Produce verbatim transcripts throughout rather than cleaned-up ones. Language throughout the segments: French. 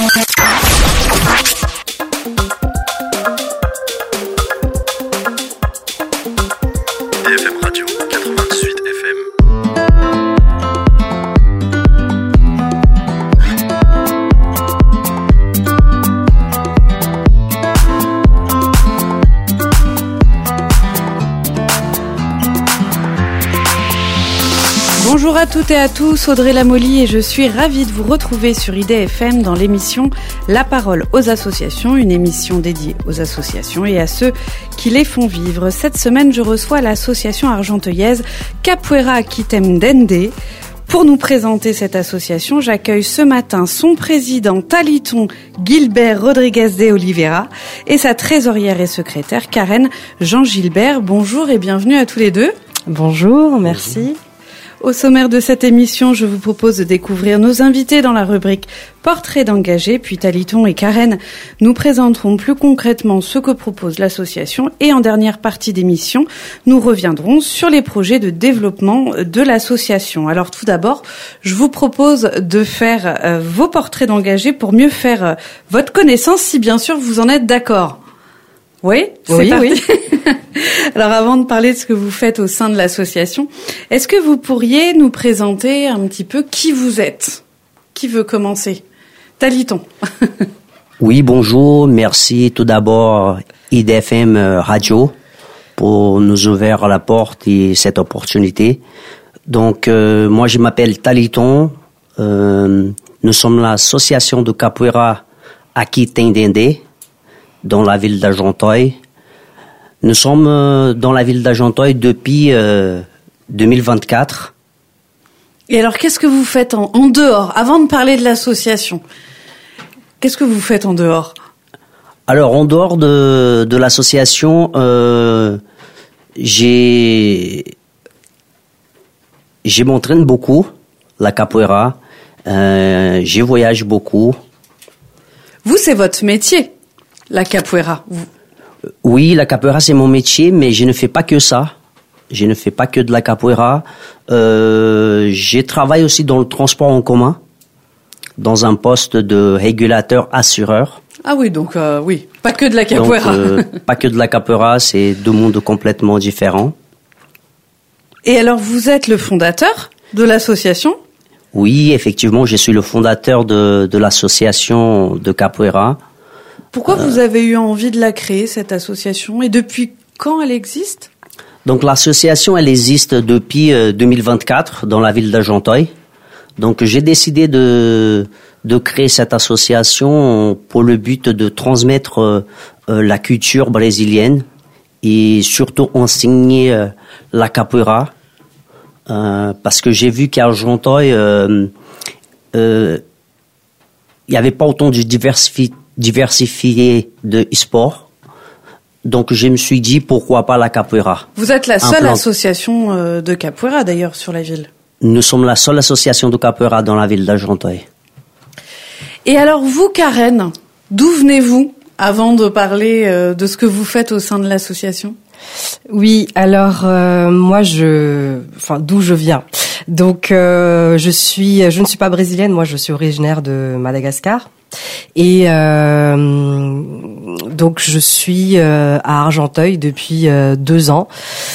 Bonjour à toutes et à tous, Audrey Lamolly et je suis ravie de vous retrouver sur I D F M dans l'émission La Parole aux associations, une émission dédiée aux associations et à ceux qui les font vivre. Cette semaine, je reçois l'association argenteuillaise Capoeira Aquitendende. Pour nous présenter cette association, j'accueille ce matin son président Taliton Gilbert Rodriguez de Oliveira et sa trésorière et secrétaire Karen Jean-Gilbert. Bonjour et bienvenue à tous les deux. Bonjour, merci. Au sommaire de cette émission, je vous propose de découvrir nos invités dans la rubrique Portrait d'engagés, puis Taliton et Karen nous présenteront plus concrètement ce que propose l'association et en dernière partie d'émission, nous reviendrons sur les projets de développement de l'association. Alors tout d'abord, je vous propose de faire euh, vos portraits d'engagés pour mieux faire euh, votre connaissance, si bien sûr vous en êtes d'accord. Oui, c'est oui, parti. Oui. Alors avant de parler de ce que vous faites au sein de l'association, est-ce que vous pourriez nous présenter un petit peu qui vous êtes ? Qui veut commencer ? Taliton. Oui, bonjour. Merci tout d'abord I D F M Radio pour nous ouvrir la porte et cette opportunité. Donc, euh, moi, je m'appelle Taliton. Euh, nous sommes l'association de Capoeira Aquitendende dans la ville d'Argenteuil. Nous sommes euh, dans la ville d'Argenteuil depuis euh, deux mille vingt-quatre. Et alors, qu'est-ce que vous faites en, en dehors, avant de parler de l'association ? Qu'est-ce que vous faites en dehors ? Alors, en dehors de, de l'association, euh, j'ai, j'ai m'entraîne beaucoup, la capoeira. Euh, je voyage beaucoup. Vous, c'est votre métier, la capoeira. Vous... Oui, la capoeira, c'est mon métier, mais je ne fais pas que ça. Je ne fais pas que de la capoeira. Euh, je travaille aussi dans le transport en commun, dans un poste de régulateur assureur. Ah oui, donc euh, oui, pas que de la capoeira. Donc, euh, pas que de la capoeira, c'est deux mondes complètement différents. Et alors, vous êtes le fondateur de l'association ? Oui, effectivement, je suis le fondateur de, de l'association de capoeira. Pourquoi euh, vous avez eu envie de la créer, cette association ? Et depuis quand elle existe ? Donc, l'association, elle existe depuis euh, deux mille vingt-quatre dans la ville d'Argenteuil. Donc, j'ai décidé de, de créer cette association pour le but de transmettre euh, euh, la culture brésilienne et surtout enseigner euh, la capoeira. Euh, parce que j'ai vu qu'à Argenteuil, euh, euh, il n'y avait pas autant de diversifi- diversifié de e-sport. Donc, je me suis dit, pourquoi pas la capoeira ? Vous êtes la seule plan... association euh, de capoeira, d'ailleurs, sur la ville. Nous sommes la seule association de capoeira dans la ville d'Argenteuil. Et alors, vous, Karen, d'où venez-vous, avant de parler euh, de ce que vous faites au sein de l'association ? Oui, alors euh, moi je, enfin d'où je viens. Donc euh, je suis, je ne suis pas brésilienne, moi je suis originaire de Madagascar et euh, donc je suis euh, à Argenteuil depuis euh, deux ans.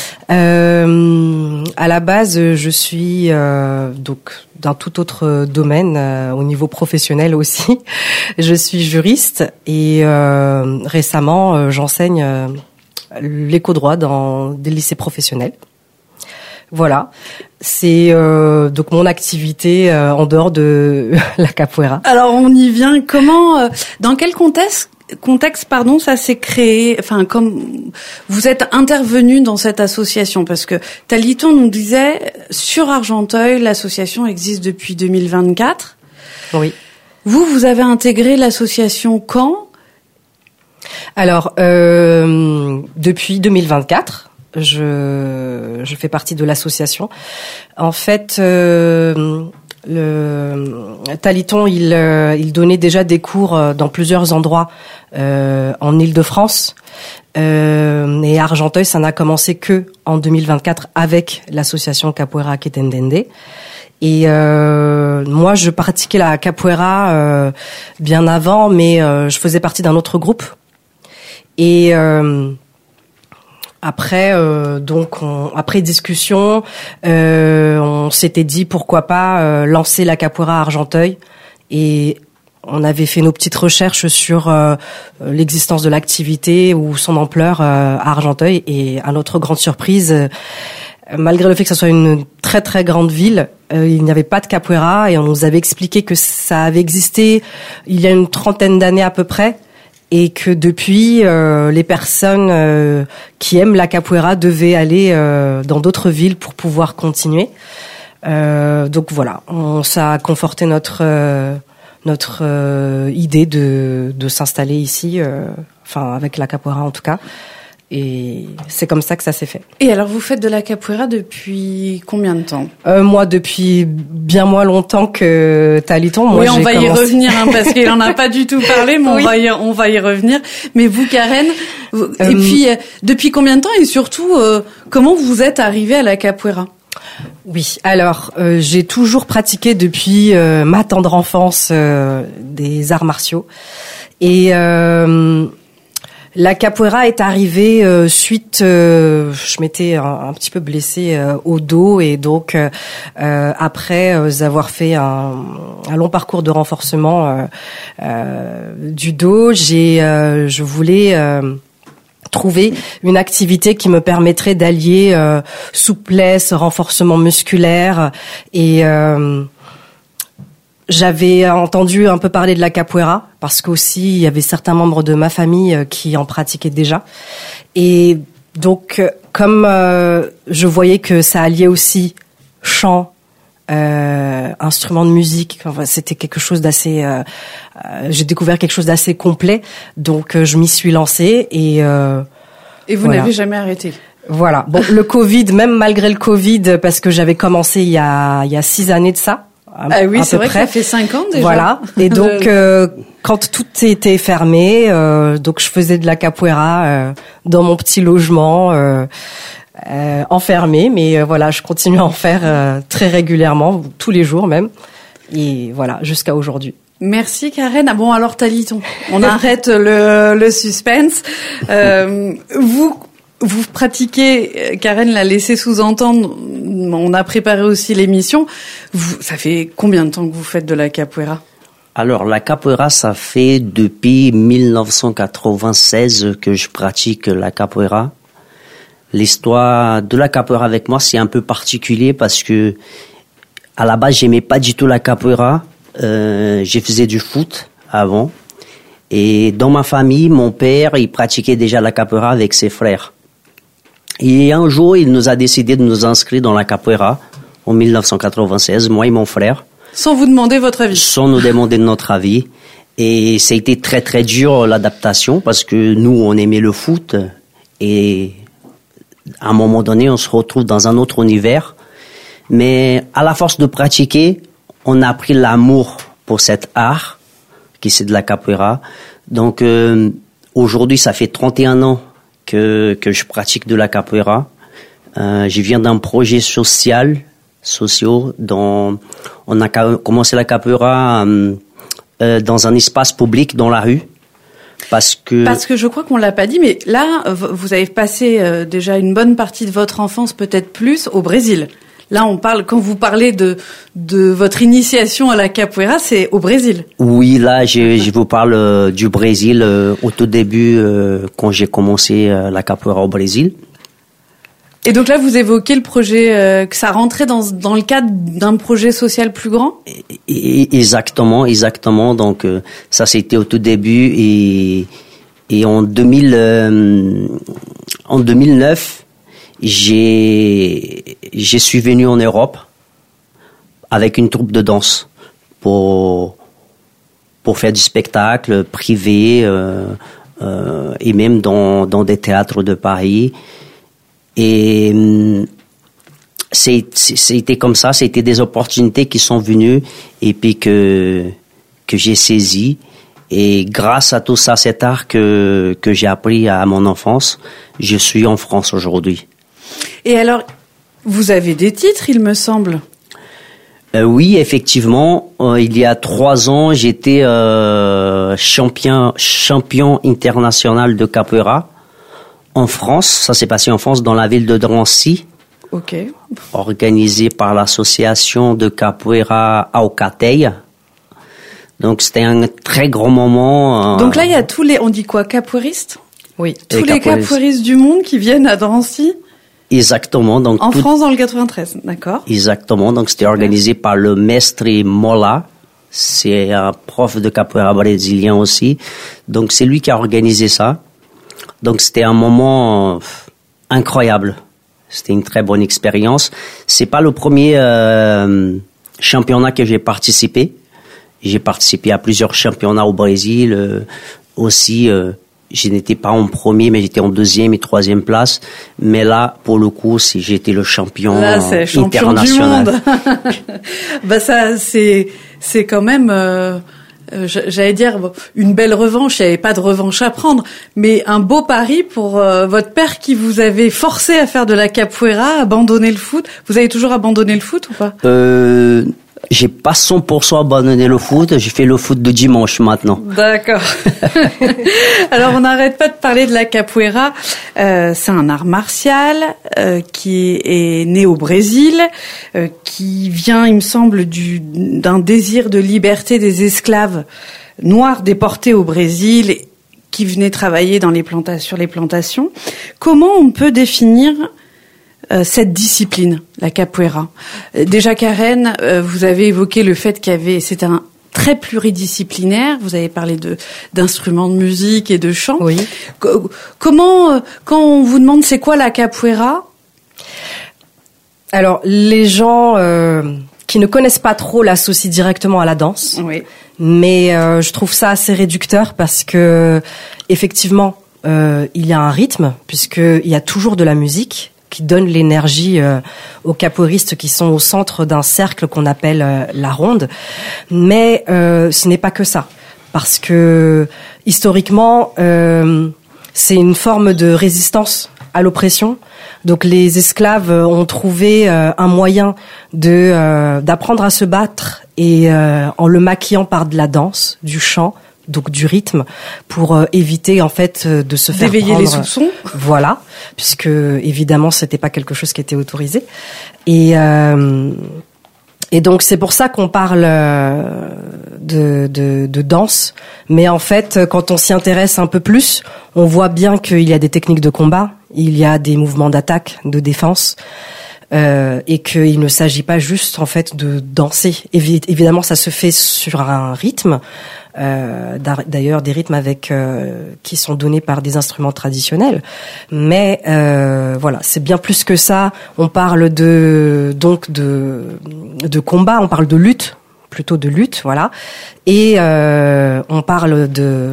Euh, à la base, je suis euh, donc d'un tout autre domaine euh, au niveau professionnel aussi. Je suis juriste et euh, récemment euh, j'enseigne. Euh, l'éco-droit dans des lycées professionnels. Voilà, c'est euh, donc mon activité euh, en dehors de la capoeira. Alors on y vient. Comment, euh, dans quel contexte, contexte pardon, ça s'est créé ? Enfin, comme vous êtes intervenu dans cette association, parce que Taliton nous disait sur Argenteuil, l'association existe depuis deux mille vingt-quatre. Oui. Vous, vous avez intégré l'association quand ? Alors, euh, depuis deux mille vingt-quatre, je, je fais partie de l'association. En fait, euh, le Taliton, il, euh, il donnait déjà des cours dans plusieurs endroits euh, en Île-de-France. Euh, et à Argenteuil, ça n'a commencé que en deux mille vingt-quatre avec l'association Capoeira Aquitendende. Et euh, moi, je pratiquais la capoeira euh, bien avant, mais euh, je faisais partie d'un autre groupe. Et euh, après, euh, donc, on, après discussion, euh, on s'était dit pourquoi pas euh, lancer la capoeira à Argenteuil. Et on avait fait nos petites recherches sur euh, l'existence de l'activité ou son ampleur euh, à Argenteuil. Et à notre grande surprise, euh, malgré le fait que ce soit une très très grande ville, euh, il n'y avait pas de capoeira. Et on nous avait expliqué que ça avait existé il y a une trentaine d'années à peu près. Et que depuis, euh, les personnes euh, qui aiment la capoeira devaient aller euh, dans d'autres villes pour pouvoir continuer. Euh, donc voilà, on, ça a conforté notre... Euh, notre euh, idée de de s'installer ici, euh, enfin avec la capoeira en tout cas, et c'est comme ça que ça s'est fait. Et alors vous faites de la capoeira depuis combien de temps? euh, Moi depuis bien moins longtemps que Taliton. Moi, oui, on j'ai va commencé... y revenir hein, parce qu'il en a pas du tout parlé, mais oui. on va y on va y revenir. Mais vous, Karen, vous, euh... et puis euh, depuis combien de temps et surtout euh, comment vous êtes arrivée à la capoeira? Oui, alors euh, j'ai toujours pratiqué depuis euh, ma tendre enfance euh, des arts martiaux et euh, la capoeira est arrivée euh, suite, euh, je m'étais un, un petit peu blessée euh, au dos et donc euh, après euh, avoir fait un, un long parcours de renforcement euh, euh, du dos, j'ai, euh, je voulais euh, trouver une activité qui me permettrait d'allier euh, souplesse, renforcement musculaire et euh, j'avais entendu un peu parler de la capoeira parce qu'aussi il y avait certains membres de ma famille qui en pratiquaient déjà et donc comme euh, je voyais que ça alliait aussi chant, Euh, instruments de musique, enfin, c'était quelque chose d'assez euh, euh, j'ai découvert quelque chose d'assez complet, donc euh, je m'y suis lancée et euh, et vous voilà. n'avez jamais arrêté. Voilà. Bon, le Covid, même malgré le Covid, parce que j'avais commencé il y a il y a six années de ça. Ah oui, c'est vrai près. Que ça fait cinq ans déjà. Voilà. Et donc euh, quand tout était fermé, euh, donc je faisais de la capoeira euh, dans mon petit logement. Euh, Euh, enfermée, mais euh, voilà, je continue à en faire euh, très régulièrement, tous les jours même, et voilà, jusqu'à aujourd'hui. Merci Karen. Ah bon, alors Taliton, on arrête le, le suspense. Euh, vous, vous pratiquez, Karen l'a laissé sous-entendre, on a préparé aussi l'émission. Vous, ça fait combien de temps que vous faites de la capoeira ? Alors, la capoeira, ça fait depuis mille neuf cent quatre-vingt-seize que je pratique la capoeira. L'histoire de la capoeira avec moi, c'est un peu particulier parce que à la base, j'aimais pas du tout la capoeira. Euh, je faisais du foot avant. Et dans ma famille, mon père, il pratiquait déjà la capoeira avec ses frères. Et un jour, il nous a décidé de nous inscrire dans la capoeira en mille neuf cent quatre-vingt-seize, moi et mon frère. Sans vous demander votre avis. Sans nous demander notre avis. Et ça a été très très dur l'adaptation parce que nous, on aimait le foot et à un moment donné, on se retrouve dans un autre univers. Mais à la force de pratiquer, on a appris l'amour pour cet art, qui c'est de la capoeira. Donc euh, aujourd'hui, ça fait trente et un ans que que je pratique de la capoeira. Euh, je viens d'un projet social, social, dont on a commencé la capoeira euh, euh, dans un espace public dans la rue. Parce que parce que je crois qu'on l'a pas dit, mais là vous avez passé euh, déjà une bonne partie de votre enfance, peut-être plus, au Brésil. Là, on parle quand vous parlez de de votre initiation à la capoeira, c'est au Brésil. Oui, là, je, je vous parle euh, du Brésil euh, au tout début euh, quand j'ai commencé euh, la capoeira au Brésil. Et donc là, vous évoquez le projet, euh, que ça rentrait dans, dans le cadre d'un projet social plus grand ? et, Exactement, exactement. Donc euh, ça, c'était au tout début. Et, et en, deux mille, euh, en deux mille neuf, j'ai, je suis venu en Europe avec une troupe de danse pour, pour faire du spectacle privé euh, euh, et même dans, dans des théâtres de Paris. Et c'est, c'était comme ça, c'était des opportunités qui sont venues et puis que, que j'ai saisi. Et grâce à tout ça, cet art que, que j'ai appris à mon enfance, je suis en France aujourd'hui. Et alors, vous avez des titres, il me semble ? Euh, oui, effectivement, euh, il y a trois ans, j'étais euh, champion champion international de capoeira en France. Ça s'est passé en France, dans la ville de Drancy. Ok. Organisé par l'association de capoeira Aucateia. Donc c'était un très grand moment. Euh... Donc là, il y a tous les, on dit quoi, capoeiristes? Oui. Tous les, les capoeiristes du monde qui viennent à Drancy. Exactement. Donc en tout... France, dans le quatre-vingt-treize, d'accord. Exactement. Donc c'était organisé par le Mestre Mola. C'est un prof de capoeira brésilien aussi. Donc c'est lui qui a organisé ça. Donc c'était un moment incroyable. C'était une très bonne expérience. C'est pas le premier euh, championnat que j'ai participé. J'ai participé à plusieurs championnats au Brésil euh, aussi. Euh, je n'étais pas en premier, mais j'étais en deuxième et troisième place. Mais là, pour le coup, c'est, j'étais le champion là, c'est champion international. Du monde. Bah ça, c'est c'est quand même. Euh... Euh, j'allais dire une belle revanche, il n'y avait pas de revanche à prendre, mais un beau pari pour euh, votre père qui vous avait forcé à faire de la capoeira, abandonner le foot. Vous avez toujours abandonné le foot ou pas? euh, J'ai pas cent pour cent abandonné le foot, j'ai fait le foot de dimanche maintenant. D'accord. Alors on n'arrête pas de parler de la capoeira. Euh, c'est un art martial euh, qui est né au Brésil, euh, qui vient, il me semble, du, d'un désir de liberté des esclaves noirs déportés au Brésil, qui venaient travailler dans les planta- sur les plantations. Comment on peut définir Euh, cette discipline, la capoeira? Euh, déjà, Karen, euh, vous avez évoqué le fait qu'il y avait, c'est un très pluridisciplinaire. Vous avez parlé de d'instruments de musique et de chant. Oui. Co- comment, euh, quand on vous demande c'est quoi la capoeira? Alors, les gens euh, qui ne connaissent pas trop l'associent directement à la danse. Oui. Mais euh, je trouve ça assez réducteur parce que effectivement, euh, il y a un rythme puisque il y a toujours de la musique qui donne l'énergie euh, aux capoeiristes qui sont au centre d'un cercle qu'on appelle euh, la ronde. Mais euh, ce n'est pas que ça, parce que historiquement, euh, c'est une forme de résistance à l'oppression. Donc les esclaves ont trouvé euh, un moyen de euh, d'apprendre à se battre et euh, en le maquillant par de la danse, du chant, donc du rythme, pour euh, éviter en fait de se faire d'éveiller prendre, les soupçons. Voilà, puisque évidemment c'était pas quelque chose qui était autorisé. Et euh, et donc c'est pour ça qu'on parle de, de de danse, mais en fait quand on s'y intéresse un peu plus, on voit bien qu'il y a des techniques de combat, il y a des mouvements d'attaque, de défense. Euh, et qu'il ne s'agit pas juste en fait de danser. Évi- évidemment, ça se fait sur un rythme. Euh, d'ailleurs, des rythmes avec euh, qui sont donnés par des instruments traditionnels. Mais euh, voilà, c'est bien plus que ça. On parle de donc de de combat, on parle de lutte, plutôt de lutte, voilà. Et euh, on parle de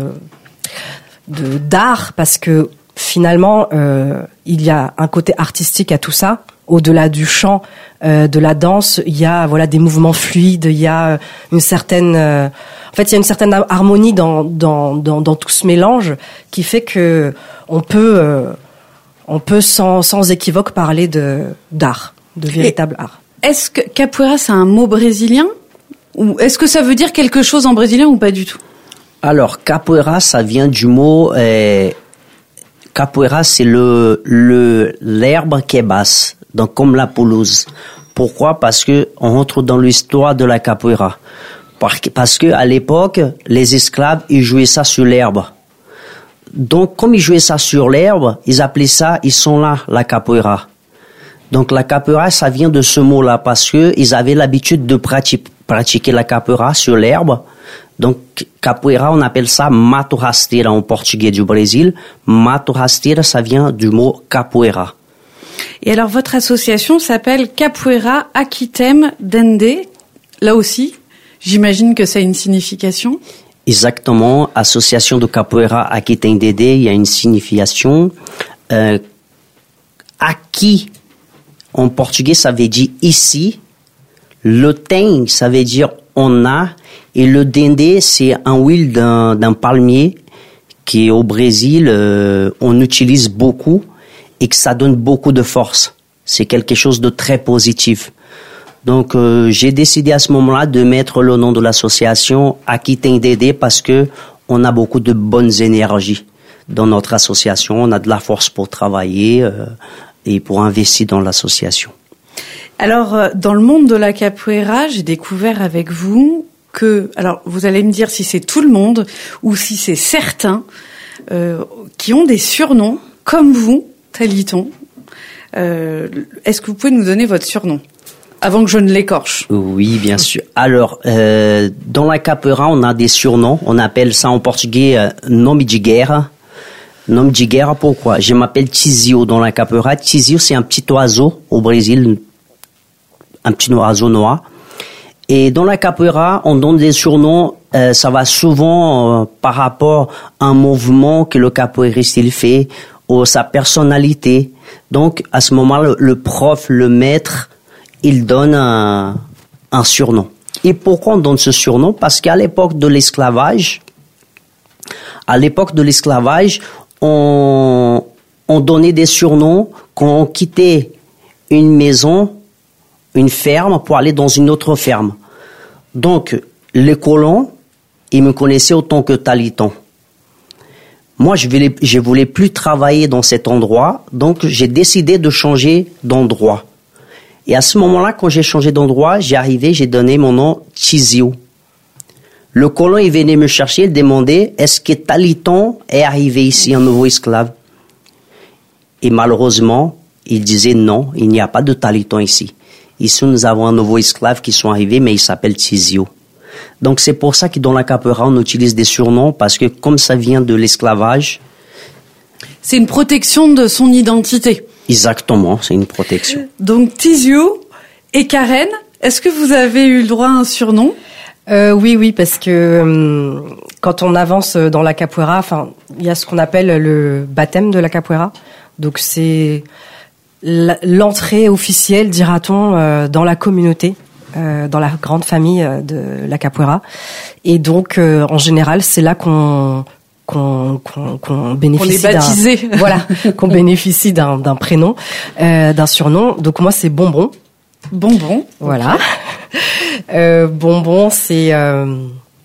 de d'art parce que finalement, euh, il y a un côté artistique à tout ça. Au-delà du chant, euh, de la danse, il y a voilà des mouvements fluides, il y a une certaine, euh, en fait, il y a une certaine harmonie dans dans dans, dans tout ce mélange qui fait que on peut euh, on peut sans sans équivoque parler de d'art, de véritable Et art. Est-ce que capoeira c'est un mot brésilien ou est-ce que ça veut dire quelque chose en brésilien ou pas du tout? Alors capoeira, ça vient du mot euh, capoeira, c'est le le l'herbe qui est basse. Donc comme la pelouse. Pourquoi? Parce que on rentre dans l'histoire de la capoeira. Parce que à l'époque, les esclaves ils jouaient ça sur l'herbe. Donc comme ils jouaient ça sur l'herbe, ils appelaient ça, ils sont là la capoeira. Donc la capoeira, ça vient de ce mot-là parce que ils avaient l'habitude de pratiquer, pratiquer la capoeira sur l'herbe. Donc capoeira, on appelle ça mato rasteira en portugais du Brésil. Mato rasteira, ça vient du mot capoeira. Et alors, votre association s'appelle Capoeira Akitem Dende. Là aussi, j'imagine que ça a une signification. Exactement. Association de Capoeira Akitem Dende, il y a une signification. Euh, Aki, en portugais, ça veut dire ici. Le tem, ça veut dire on a. Et le dende, c'est un huile d'un, d'un palmier qui, au Brésil, euh, on utilise beaucoup. Et que ça donne beaucoup de force. C'est quelque chose de très positif. Donc euh, j'ai décidé à ce moment-là de mettre le nom de l'association Aquitaine Dédé parce que on a beaucoup de bonnes énergies dans notre association. On a de la force pour travailler euh, et pour investir dans l'association. Alors, dans le monde de la capoeira, j'ai découvert avec vous que, alors vous allez me dire si c'est tout le monde ou si c'est certains euh, qui ont des surnoms comme vous, Taliton. Euh, est-ce que vous pouvez nous donner votre surnom avant que je ne l'écorche? Oui, bien sûr. Alors, euh, dans la capoeira, on a des surnoms. On appelle ça en portugais euh, nome de guerra. Nome de guerra, pourquoi? Je m'appelle Tizio dans la capoeira. Tizio, c'est un petit oiseau au Brésil, un petit oiseau noir. Et dans la capoeira, on donne des surnoms. Euh, ça va souvent euh, par rapport à un mouvement que le capoeiriste il fait ou sa personnalité. Donc, à ce moment-là, le, le prof, le maître, il donne un, un surnom. Et pourquoi on donne ce surnom? Parce qu'à l'époque de l'esclavage, à l'époque de l'esclavage, on, on donnait des surnoms quand on quittait une maison, une ferme, pour aller dans une autre ferme. Donc, les colons, ils me connaissaient autant que Taliton. Moi, je voulais, je voulais plus travailler dans cet endroit, donc j'ai décidé de changer d'endroit. Et à ce moment-là, quand j'ai changé d'endroit, j'ai arrivé, j'ai donné mon nom Tizio. Le colon, il venait me chercher, il demandait, est-ce que Taliton est arrivé ici, un nouveau esclave? Et malheureusement, il disait non, il n'y a pas de Taliton ici. Ici, nous avons un nouveau esclave qui sont arrivés, mais il s'appelle Tizio. Donc, c'est pour ça que dans la capoeira, on utilise des surnoms, parce que comme ça vient de l'esclavage... C'est une protection de son identité. Exactement, c'est une protection. Donc, Tizio et Karen, est-ce que vous avez eu le droit à un surnom? Euh, oui, oui, parce que euh, quand on avance dans la capoeira, enfin, il y a ce qu'on appelle le baptême de la capoeira. Donc, c'est l'entrée officielle, dira-t-on, euh, dans la communauté, euh, dans la grande famille euh, de la capoeira. Et donc, euh, en général, c'est là qu'on qu'on qu'on, qu'on bénéficie on est baptisé. d'un voilà, qu'on bénéficie d'un d'un prénom, euh, d'un surnom. Donc moi, c'est Bonbon. Bonbon. Voilà. Euh, bonbon, c'est euh,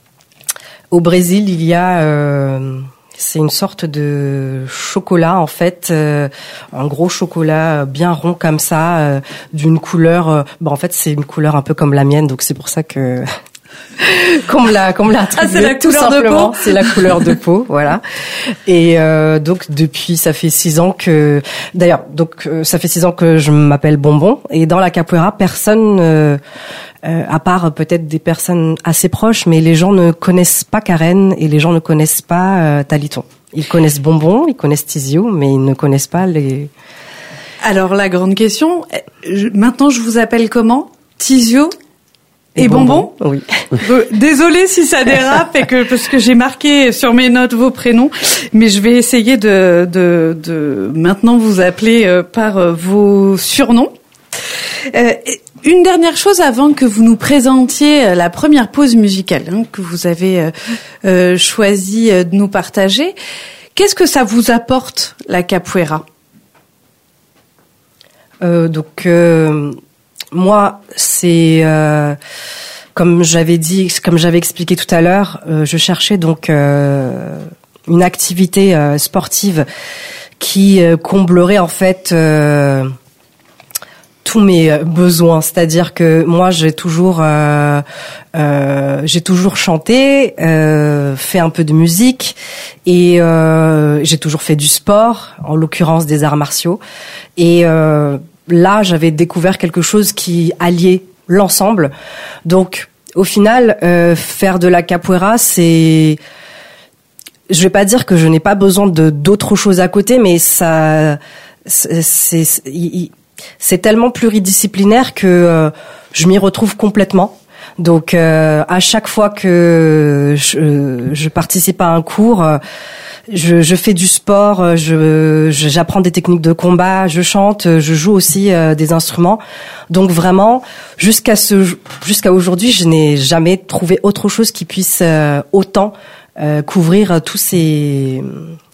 au Brésil, il y a euh, c'est une sorte de chocolat en fait, euh, un gros chocolat bien rond comme ça, euh, d'une couleur. Euh, bah en fait, c'est une couleur un peu comme la mienne, donc c'est pour ça que qu'on me l'a qu'on me l'a attribué. Ah, c'est la tout couleur simplement. de peau. C'est la couleur de peau, voilà. Et euh, donc depuis, ça fait six ans que, d'ailleurs, donc euh, ça fait six ans que je m'appelle Bonbon. Et dans la capoeira, personne, euh, euh, à part peut-être des personnes assez proches, mais les gens ne connaissent pas Karen et les gens ne connaissent pas euh, Taliton. Ils connaissent Bonbon, ils connaissent Tizio, mais ils ne connaissent pas les. Alors la grande question, je, maintenant je vous appelle comment? Tizio et, et Bonbon, Bonbon. Oui. Désolée si ça dérape et que parce que j'ai marqué sur mes notes vos prénoms, mais je vais essayer de de, de maintenant vous appeler euh, par euh, vos surnoms. Euh, une dernière chose avant que vous nous présentiez la première pause musicale hein, que vous avez euh, euh, choisi de nous partager. Qu'est-ce que ça vous apporte la capoeira? euh, Donc. Euh... Moi, c'est euh, comme j'avais dit, comme j'avais expliqué tout à l'heure, euh, je cherchais donc euh, une activité euh, sportive qui euh, comblerait en fait euh, tous mes besoins. C'est-à-dire que moi, j'ai toujours, euh, euh, j'ai toujours chanté, euh, fait un peu de musique et euh, j'ai toujours fait du sport, en l'occurrence des arts martiaux et euh, là, j'avais découvert quelque chose qui alliait l'ensemble. Donc, au final, euh, faire de la capoeira, c'est... Je vais pas dire que je n'ai pas besoin de d'autres choses à côté, mais ça, c'est, c'est, c'est tellement pluridisciplinaire que euh, je m'y retrouve complètement. Donc, euh, à chaque fois que je, je participe à un cours, euh, je, je fais du sport, je, je, j'apprends des techniques de combat, je chante, je joue aussi euh, des instruments. Donc vraiment, jusqu'à ce, jusqu'à aujourd'hui, je n'ai jamais trouvé autre chose qui puisse euh, autant euh, couvrir tous ces,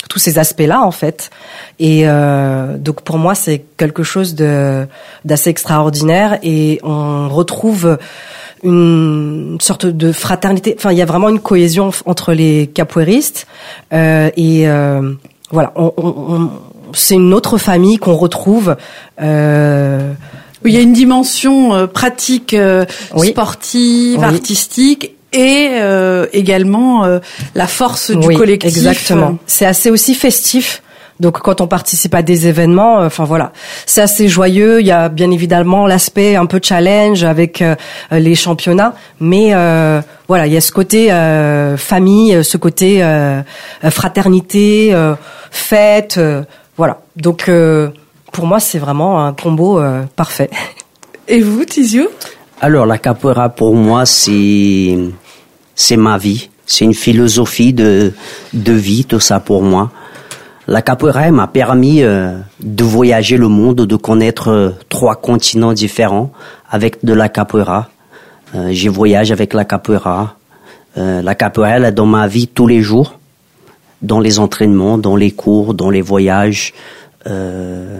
tous ces aspects-là en fait. Et euh, donc pour moi c'est quelque chose de d'assez extraordinaire et on retrouve une sorte de fraternité. Enfin, il y a vraiment une cohésion entre les capoeiristes euh, et euh, voilà, on, on, on, c'est une autre famille qu'on retrouve. Euh, Il y a une dimension euh, pratique, euh, oui. sportive, oui. artistique. Et euh, également euh, la force du oui, collectif. Exactement. C'est assez aussi festif. Donc quand on participe à des événements, enfin euh, voilà, c'est assez joyeux. Il y a bien évidemment l'aspect un peu challenge avec euh, les championnats, mais euh, voilà, il y a ce côté euh, famille, ce côté euh, fraternité, euh, fête, euh, voilà. Donc euh, pour moi, c'est vraiment un combo euh, parfait. Et vous, Tizio ? Alors la capoeira pour moi c'est c'est ma vie, c'est une philosophie de de vie, tout ça pour moi. La capoeira m'a permis euh, de voyager le monde, de connaître euh, trois continents différents avec de la capoeira. Euh, j'ai voyagé avec la capoeira. Euh, la capoeira elle est dans ma vie tous les jours, dans les entraînements, dans les cours, dans les voyages. Euh,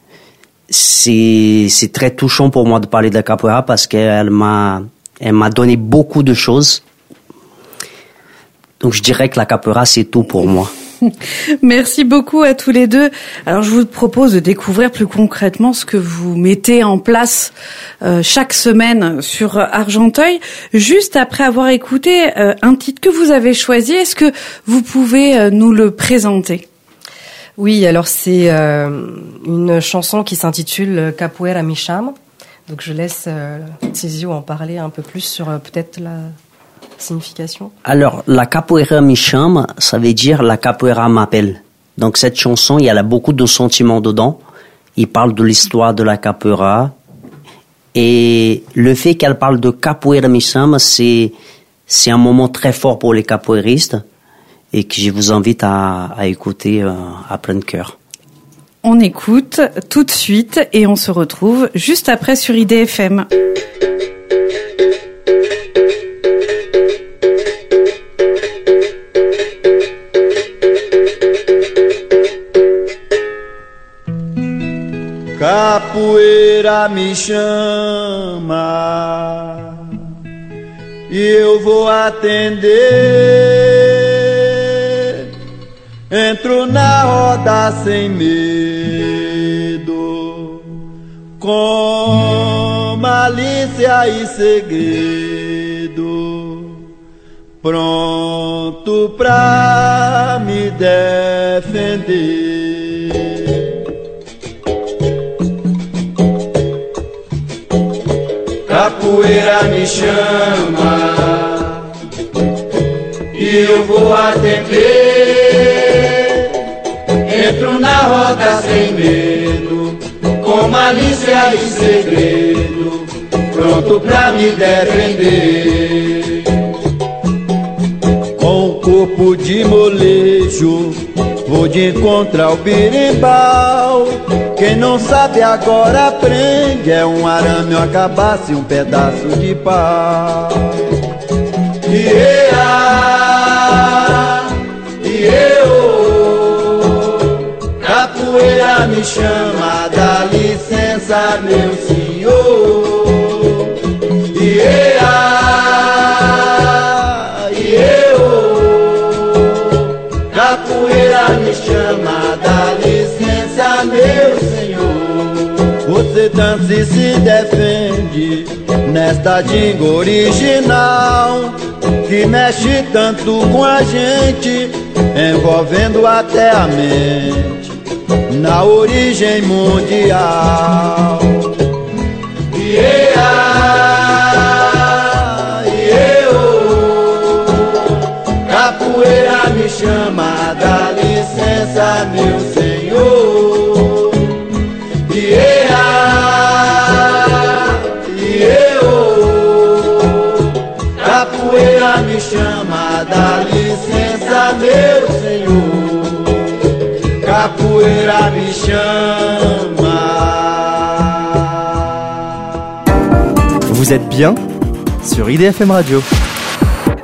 c'est c'est très touchant pour moi de parler de la capoeira parce qu'elle m'a elle m'a donné beaucoup de choses. Donc je dirais que la capoeira c'est tout pour moi. Merci beaucoup à tous les deux. Alors je vous propose de découvrir plus concrètement ce que vous mettez en place euh, chaque semaine sur Argenteuil. Juste après avoir écouté euh, un titre que vous avez choisi, est-ce que vous pouvez euh, nous le présenter ? Oui, alors c'est euh, une chanson qui s'intitule Capoeira Mi Chama. Donc je laisse euh, Tizio en parler un peu plus sur euh, peut-être la signification. Alors la Capoeira Mi Chama, ça veut dire la capoeira m'appelle. Donc cette chanson, il y a là beaucoup de sentiments dedans. Il parle de l'histoire de la capoeira et le fait qu'elle parle de Capoeira Mi Chama, c'est c'est un moment très fort pour les capoeiristes. Et que je vous invite à, à écouter euh, à plein de cœur. On écoute tout de suite et on se retrouve juste après sur I D F M. Capoeira me chama e eu vou atender. Entro na roda sem medo, com malícia e segredo, pronto pra me defender. Capoeira me chama e eu vou atender. Entro na roda sem medo, com malícia e segredo, pronto pra me defender. Com o corpo de molejo, vou de encontrar o berimbau. Quem não sabe agora aprende, é um arame, um acabaço e um pedaço de pau. Iê-a, iê-o, capoeira me chama, dá licença meu senhor. Iê-a, iê-o, capoeira me chama, dá licença meu senhor. Você dança e se defende nesta ginga original, que mexe tanto com a gente, envolvendo até a mente, na origem mundial. Iê-a, iê-o, capoeira me chama, dá licença meu senhor. Iê-a, iê-o, capoeira me chama, dá licença meu senhor. Capoeira me chama. Vous êtes bien sur I D F M Radio.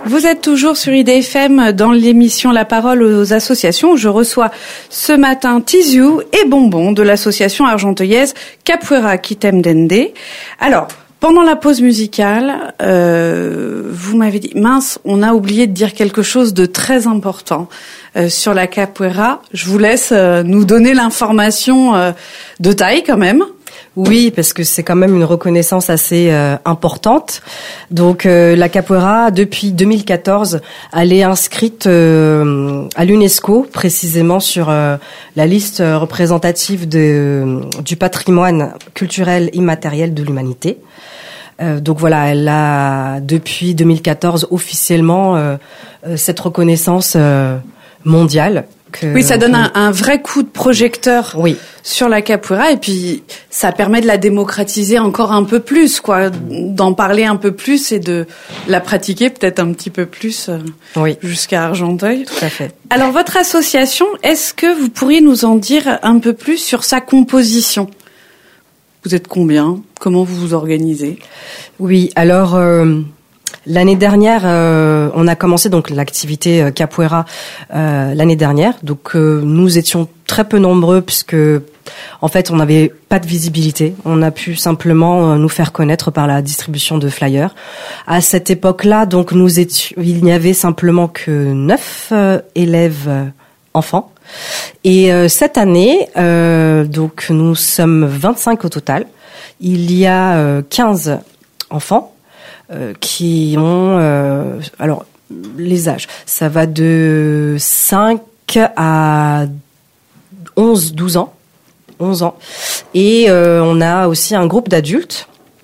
Vous êtes toujours sur I D F M dans l'émission La Parole aux associations où je reçois ce matin Tiziou et Bonbon de l'association argenteuillaise Capoeira Quitemdende. Alors, pendant la pause musicale, euh, vous m'avez dit, mince, on a oublié de dire quelque chose de très important euh, sur la capoeira. Je vous laisse euh, nous donner l'information euh, de taille quand même. Oui, parce que c'est quand même une reconnaissance assez euh, importante. Donc euh, la capoeira, depuis deux mille quatorze, elle est inscrite euh, à l'UNESCO, précisément sur euh, la liste représentative de, du patrimoine culturel immatériel de l'humanité. Euh, donc voilà, elle a depuis deux mille quatorze officiellement euh, euh, cette reconnaissance euh, mondiale. Que oui, ça donne un, un vrai coup de projecteur oui. sur la capoeira et puis ça permet de la démocratiser encore un peu plus, quoi, d'en parler un peu plus et de la pratiquer peut-être un petit peu plus euh, oui. jusqu'à Argenteuil. Tout à fait. Alors votre association, est-ce que vous pourriez nous en dire un peu plus sur sa composition ? Vous êtes combien ? Comment vous vous organisez ? Oui, alors euh, l'année dernière, euh, on a commencé donc l'activité euh, capoeira euh, l'année dernière. Donc euh, nous étions très peu nombreux puisque en fait on n'avait pas de visibilité. On a pu simplement euh, nous faire connaître par la distribution de flyers. À cette époque-là, donc nous étions, il n'y avait simplement que neuf euh, élèves euh, enfants. Et euh, cette année, euh, donc nous sommes vingt-cinq au total. Il y a euh, quinze enfants euh, qui ont, euh, alors les âges, ça va de cinq à onze, douze ans, onze ans. Et euh, on a aussi un groupe d'adultes.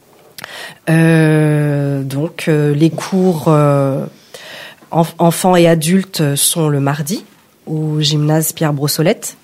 Euh, donc euh, les cours euh, enf- enfants et adultes sont le mardi au gymnase Pierre Brossolette.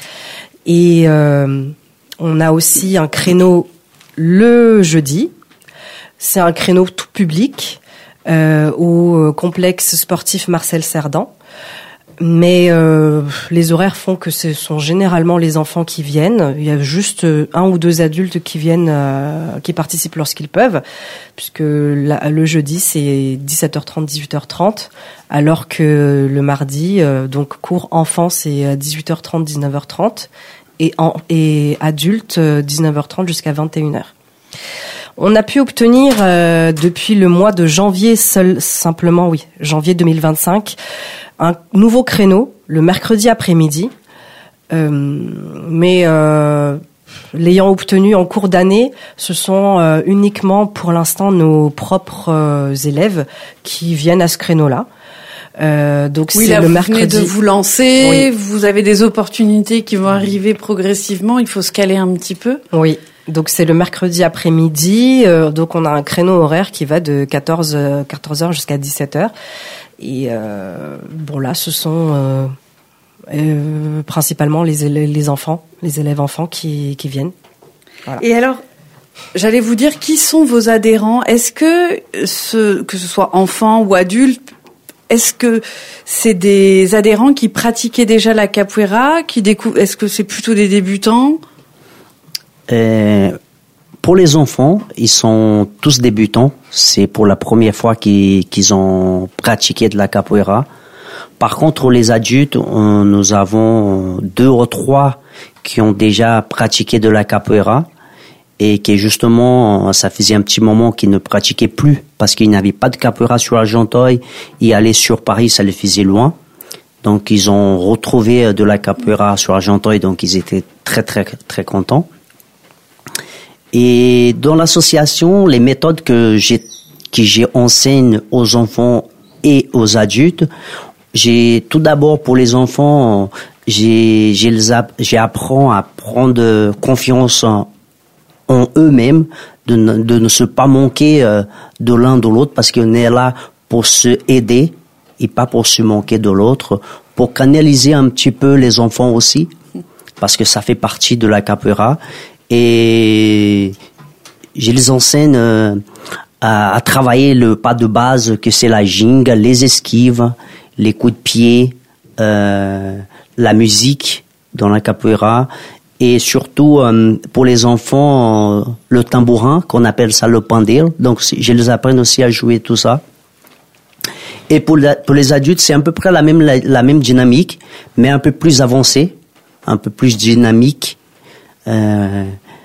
Et euh, on a aussi un créneau le jeudi. C'est un créneau tout public euh, au complexe sportif Marcel Cerdan. Mais euh, les horaires font que ce sont généralement les enfants qui viennent. Il y a juste un ou deux adultes qui viennent, euh, qui participent lorsqu'ils peuvent, puisque la, le jeudi c'est dix-sept heures trente, dix-huit heures trente, alors que le mardi, euh, donc cours enfants c'est dix-huit heures trente, dix-neuf heures trente, et, en, et adultes dix-neuf heures trente jusqu'à vingt et une heures. On a pu obtenir euh, depuis le mois de janvier seul, simplement, oui, janvier deux mille vingt-cinq, un nouveau créneau le mercredi après-midi. Euh, mais euh, l'ayant obtenu en cours d'année, ce sont euh, uniquement pour l'instant nos propres euh, élèves qui viennent à ce créneau-là. Euh, donc oui, c'est là, le vous mercredi. venez de vous lancer, Oui. Vous avez des opportunités qui vont arriver progressivement. Il faut se caler un petit peu. Oui. Donc c'est le mercredi après-midi, euh, donc on a un créneau horaire qui va de quatorze heures jusqu'à dix-sept heures. Et euh, bon là, ce sont euh, euh, principalement les élèves, les enfants, les élèves enfants qui, qui viennent. Voilà. Et alors, j'allais vous dire, qui sont vos adhérents ? Est-ce que ce, que ce soit enfants ou adultes, est-ce que c'est des adhérents qui pratiquaient déjà la capoeira, qui découvrent ? Est-ce que c'est plutôt des débutants ? Euh, pour les enfants, ils sont tous débutants. C'est pour la première fois qu'ils, qu'ils ont pratiqué de la capoeira. Par contre, les adultes, on, nous avons deux ou trois qui ont déjà pratiqué de la capoeira et qui justement, ça faisait un petit moment qu'ils ne pratiquaient plus parce qu'ils n'avaient pas de capoeira sur Argenteuil. Et aller sur Paris, ça les faisait loin. Donc, ils ont retrouvé de la capoeira sur Argenteuil, donc ils étaient très, très, très contents. Et dans l'association, les méthodes que j'ai, que j'ai enseigne aux enfants et aux adultes, j'ai tout d'abord pour les enfants, j'ai, j'ai les, j'ai apprends à prendre confiance en, en eux-mêmes, de ne, de ne se pas manquer de l'un de l'autre, parce qu'on est là pour se aider et pas pour se manquer de l'autre, pour canaliser un petit peu les enfants aussi, parce que ça fait partie de la capoeira. Et je les enseigne euh, à, à travailler le pas de base, que c'est la ginga, les esquives, les coups de pied, euh, la musique dans la capoeira, et surtout euh, pour les enfants, euh, le tambourin, qu'on appelle ça le pandil. Donc je les apprends aussi à jouer tout ça. Et pour, la, pour les adultes, c'est à peu près la même, la, la même dynamique, mais un peu plus avancée, un peu plus dynamique. Euh,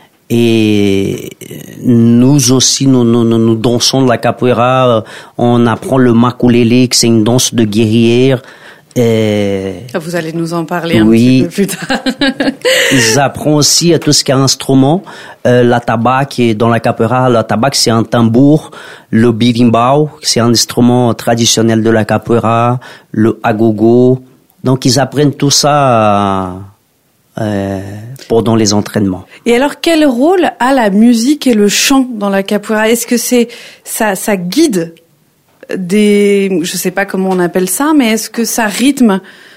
et nous aussi, nous, nous, nous dansons de la capoeira. On apprend le makulele, que c'est une danse de guerrière. Et vous allez nous en parler un oui, petit peu plus tard. Ils apprennent aussi à tout ce qui est instrument. Euh, la tabac, dans la capoeira, la tabac c'est un tambour. Le birimbau, c'est un instrument traditionnel de la capoeira. Le agogo. Donc ils apprennent tout ça euh, pendant les entraînements. Et alors quel rôle a la musique et le chant dans la capoeira? Est-ce que c'est ça, ça guide des, je sais pas comment on appelle ça, mais est-ce que ça rythme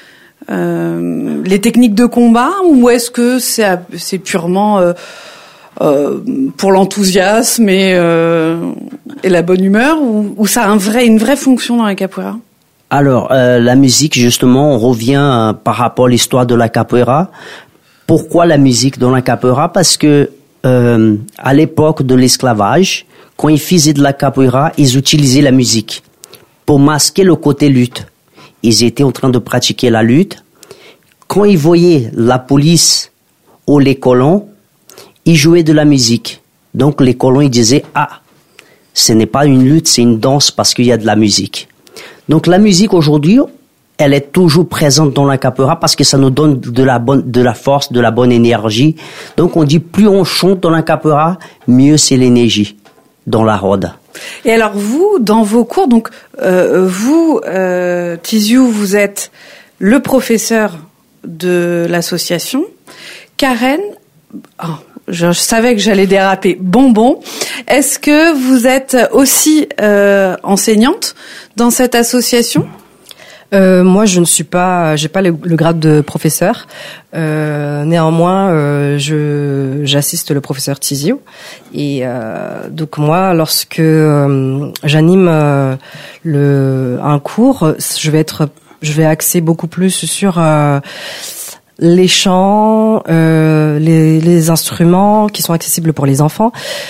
euh, les techniques de combat, ou est-ce que c'est, c'est purement euh, euh, pour l'enthousiasme et, euh, et la bonne humeur, ou, ou ça a un vrai, une vraie fonction dans la capoeira? Alors, euh, la musique, justement, on revient euh, par rapport à l'histoire de la capoeira. Pourquoi la musique dans la capoeira? Parce que euh, à l'époque de l'esclavage, quand ils faisaient de la capoeira, ils utilisaient la musique pour masquer le côté lutte. Ils étaient en train de pratiquer la lutte. Quand ils voyaient la police ou les colons, ils jouaient de la musique. Donc les colons, ils disaient « Ah, ce n'est pas une lutte, c'est une danse parce qu'il y a de la musique. » Donc la musique aujourd'hui, elle est toujours présente dans la capoeira parce que ça nous donne de la bonne, de la force, de la bonne énergie. Donc on dit plus on chante dans la capoeira, mieux c'est l'énergie dans la roda. Et alors vous, dans vos cours, donc euh, vous, euh, Tiziou, vous êtes le professeur de l'association. Karen, oh, je, je savais que j'allais déraper. Bonbon, est-ce que vous êtes aussi euh, enseignante dans cette association? Euh, moi, je ne suis pas, j'ai pas le, le grade de professeur. Euh, néanmoins, euh, je j'assiste le professeur Tiziou. Et euh, donc moi, lorsque euh, j'anime euh, le un cours, je vais être, je vais axer beaucoup plus sur euh, les chants, euh, les, les instruments qui sont accessibles pour les enfants.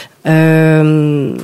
Euh,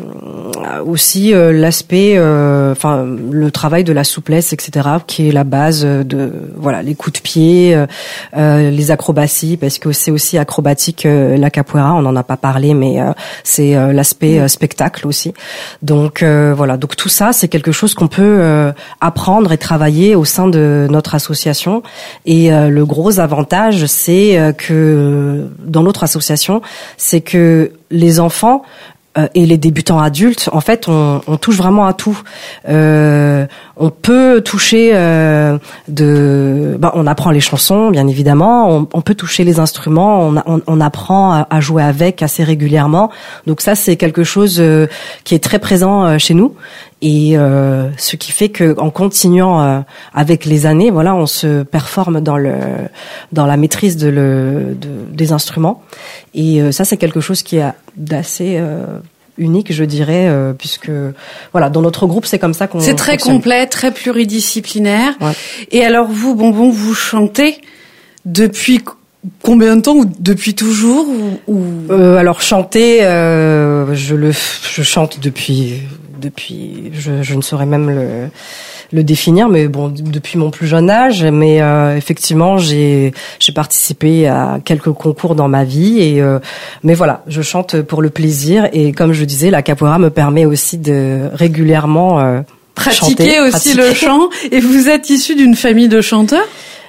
aussi euh, l'aspect, euh, enfin le travail de la souplesse, et cetera, qui est la base de voilà les coups de pied, euh, euh, les acrobaties, parce que c'est aussi acrobatique euh, la capoeira. On n'en a pas parlé, mais euh, c'est euh, l'aspect euh, spectacle aussi. Donc euh, voilà, donc tout ça c'est quelque chose qu'on peut euh, apprendre et travailler au sein de notre association. Et euh, le gros avantage, c'est euh, que dans notre association, c'est que les enfants euh, et les débutants adultes, en fait, on, on touche vraiment à tout. Euh, on peut toucher euh, de, ben, on apprend les chansons, bien évidemment. On, on peut toucher les instruments. On, on, on apprend à, à jouer avec assez régulièrement. Donc ça, c'est quelque chose euh, qui est très présent euh, chez nous. Et euh, ce qui fait que, en continuant euh, avec les années, voilà, on se performe dans le dans la maîtrise de le de, des instruments. Et euh, ça, c'est quelque chose qui est d'assez euh, unique, je dirais, euh, puisque voilà, dans notre groupe, c'est comme ça qu'on. C'est très fonctionne. complet, très pluridisciplinaire. Ouais. Et alors vous, Bonbon, vous chantez depuis combien de temps, ou depuis toujours, ou, ou... Euh, alors chanter, euh, je le, je chante depuis, depuis, je, je ne saurais même le, le définir, mais bon, depuis mon plus jeune âge. Mais euh, effectivement, j'ai, j'ai participé à quelques concours dans ma vie, et euh, mais voilà, je chante pour le plaisir. Et comme je disais, la capoeira me permet aussi de régulièrement euh, pratiquer chanter, aussi pratiquer. le chant. Et vous êtes issu d'une famille de chanteurs?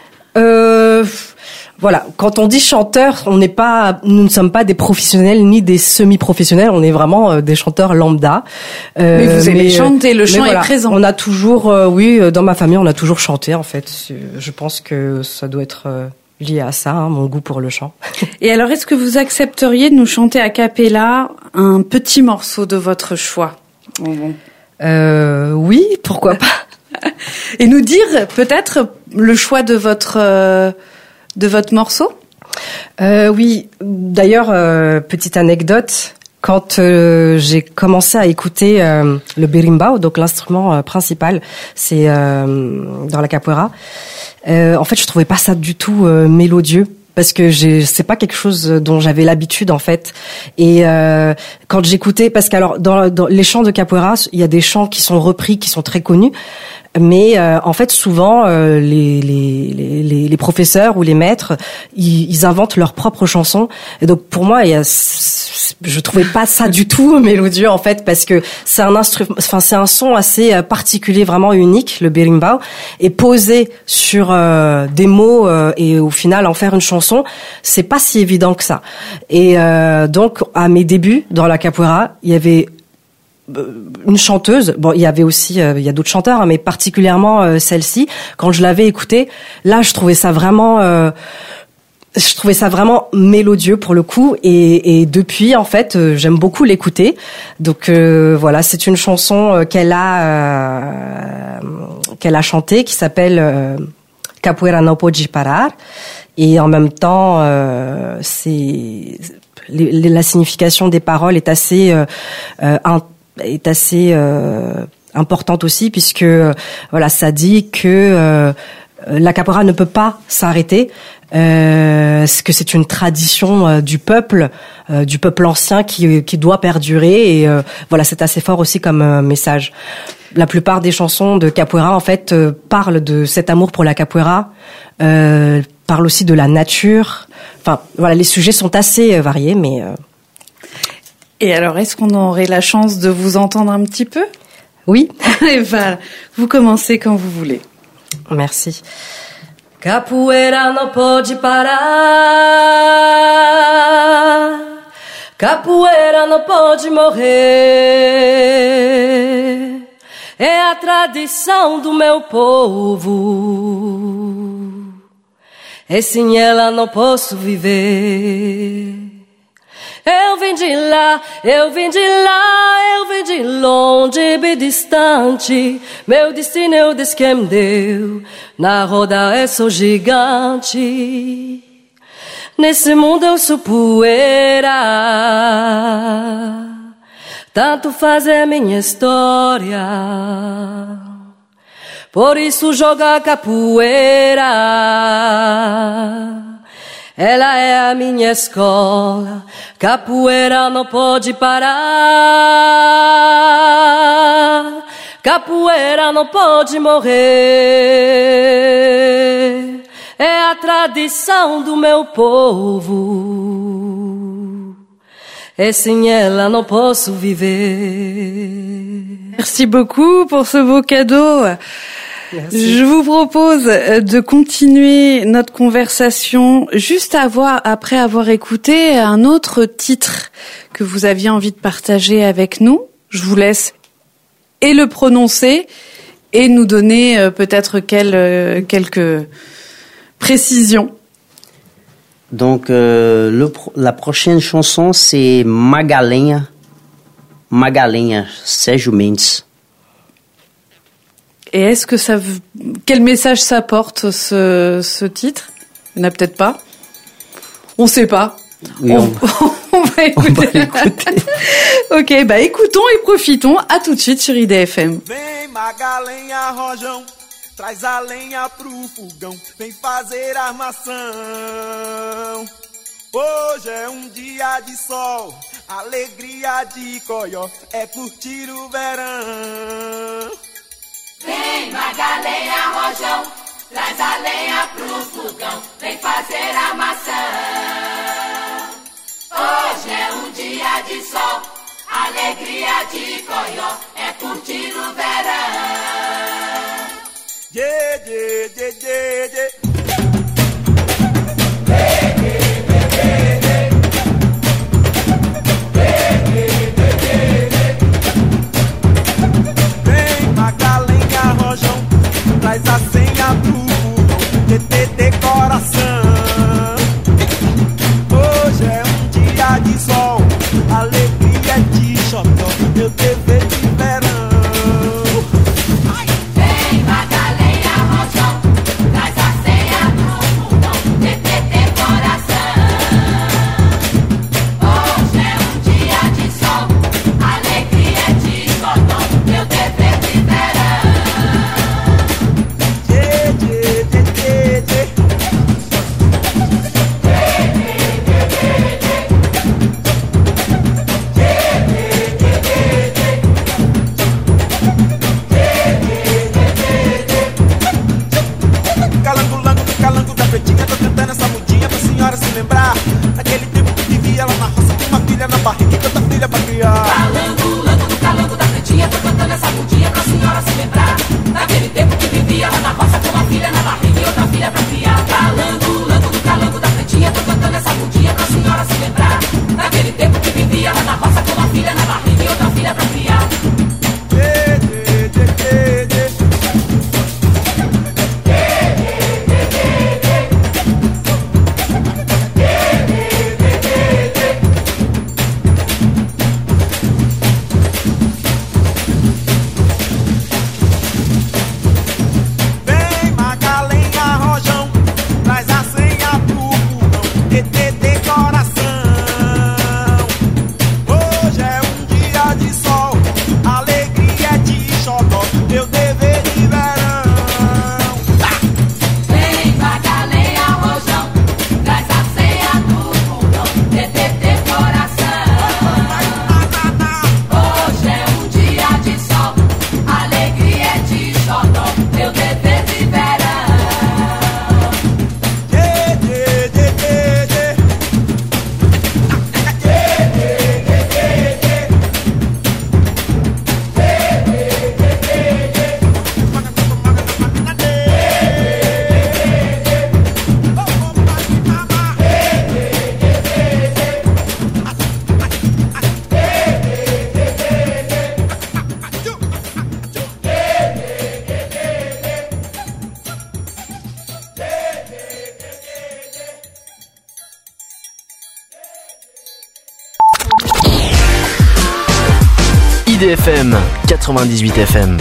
Euh, Voilà, quand on dit chanteur, on n'est pas, nous ne sommes pas des professionnels ni des semi-professionnels, on est vraiment euh, des chanteurs lambda. Euh, mais vous aimez mais, chanter, le chant voilà, est présent. On a toujours, euh, oui, dans ma famille, on a toujours chanté en fait. Je pense que ça doit être euh, lié à ça, hein, mon goût pour le chant. Et alors, est-ce que vous accepteriez de nous chanter a cappella un petit morceau de votre choix? Bon. Euh, oui, pourquoi pas. Et nous dire peut-être le choix de votre euh, de votre morceau? Euh, oui, d'ailleurs, euh, petite anecdote, quand euh, j'ai commencé à écouter euh, le berimbau, donc l'instrument euh, principal, c'est euh, dans la capoeira, euh, en fait, je trouvais pas ça du tout euh, mélodieux. parce que j'ai, c'est pas quelque chose dont j'avais l'habitude en fait. Et euh, quand j'écoutais, parce qu'alors dans, dans les chants de capoeira, il y a des chants qui sont repris, qui sont très connus, mais euh, en fait souvent euh, les, les les les professeurs ou les maîtres, ils, ils inventent leurs propres chansons. Et donc pour moi, il y a, je trouvais pas ça du tout mélodieux en fait, parce que c'est un instrument, enfin c'est un son assez particulier, vraiment unique, le berimbau, et posé sur euh, des mots euh, et au final en faire une chanson, c'est pas si évident que ça. Et euh, donc à mes débuts dans la capoeira, il y avait une chanteuse, bon il y avait aussi euh, il y a d'autres chanteurs hein, mais particulièrement euh, celle-ci, quand je l'avais écoutée, là je trouvais ça vraiment euh, je trouvais ça vraiment mélodieux pour le coup, et, et depuis en fait euh, j'aime beaucoup l'écouter. Donc euh, voilà, c'est une chanson euh, qu'elle a euh, qu'elle a chantée, qui s'appelle euh, Capoeira não pode parar, et en même temps euh, c'est les, les, la signification des paroles est assez euh, euh, est assez euh, importante aussi, puisque euh, voilà, ça dit que euh, la capoeira ne peut pas s'arrêter, euh, que c'est une tradition euh, du peuple, euh, du peuple ancien qui, qui doit perdurer, et euh, voilà, c'est assez fort aussi comme euh, message. La plupart des chansons de capoeira en fait euh, parlent de cet amour pour la capoeira, euh, parlent aussi de la nature. Enfin voilà, les sujets sont assez euh, variés, mais euh, Et alors, est-ce qu'on aurait la chance de vous entendre un petit peu? Oui. Et ben, vous commencez quand vous voulez. Merci. Capoeira não pode parar, capoeira não pode morrer, é a tradição do meu povo, e sem ela não posso viver. Eu vim de lá, eu vim de lá, eu vim de longe, bem distante. Meu destino eu Deus que me deu, na roda eu sou gigante. Nesse mundo eu sou poeira, tanto faz é minha história. Por isso joga capoeira, ela é a minha escola. Capoeira não pode parar, capoeira não pode morrer, é a tradição do meu povo, e sem ela não posso viver. Merci beaucoup pour ce beau cadeau. Merci. Je vous propose de continuer notre conversation juste avoir, après avoir écouté un autre titre que vous aviez envie de partager avec nous. Je vous laisse et le prononcer et nous donner euh, peut-être quel, euh, quelques précisions. Donc euh, le, la prochaine chanson c'est Magalenha, Magalenha, Sérgio Mendes. Et est-ce que ça, quel message ça porte ce, ce titre? Il n'y en a peut-être pas. On ne sait pas. Oui, on, on, on va écouter. On va écouter. Ok, bah écoutons et profitons. À tout de suite sur I D F M. Vem Magalenha, Rojão, traz a lenha pro fogão, vem fazer armação. Hoje é um dia de sol, alegria de coió, é curtir o verão. Vem Magalenha, Rojão, traz a lenha pro fogão, vem fazer armação. Hoje é um dia de sol, alegria de coió, é curtir o verão. Yeah, yeah, yeah, yeah, yeah. Traz a senha pro T T T coração. Hoje é um dia de sol, alegria de xotó, meu dever de verão. Vem Magalenha, Rojão, traz a D F M, quatre-vingt-dix-huit F M.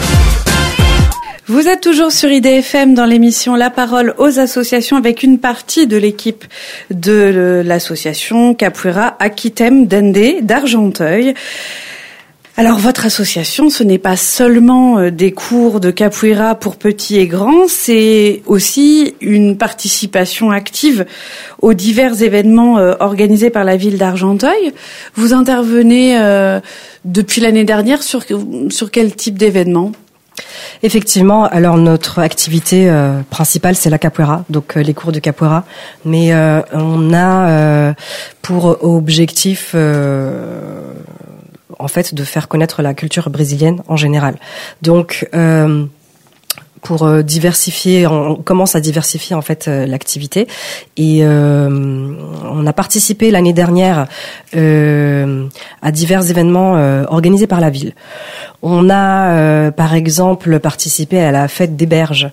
Vous êtes toujours sur I D F M dans l'émission La Parole aux associations avec une partie de l'équipe de l'association Capoeira Akitem Dende d'Argenteuil. Alors votre association, ce n'est pas seulement des cours de capoeira pour petits et grands, c'est aussi une participation active aux divers événements organisés par la ville d'Argenteuil. Vous intervenez euh, depuis l'année dernière sur, sur quel type d'événements ? Effectivement, alors notre activité euh, principale c'est la capoeira, donc euh, les cours de capoeira, mais euh, on a euh, pour objectif euh, en fait de faire connaître la culture brésilienne en général. Donc euh, pour euh, diversifier, on commence à diversifier en fait euh, l'activité et euh, on a participé l'année dernière euh, à divers événements euh, organisés par la ville. On a euh, par exemple participé à la fête des berges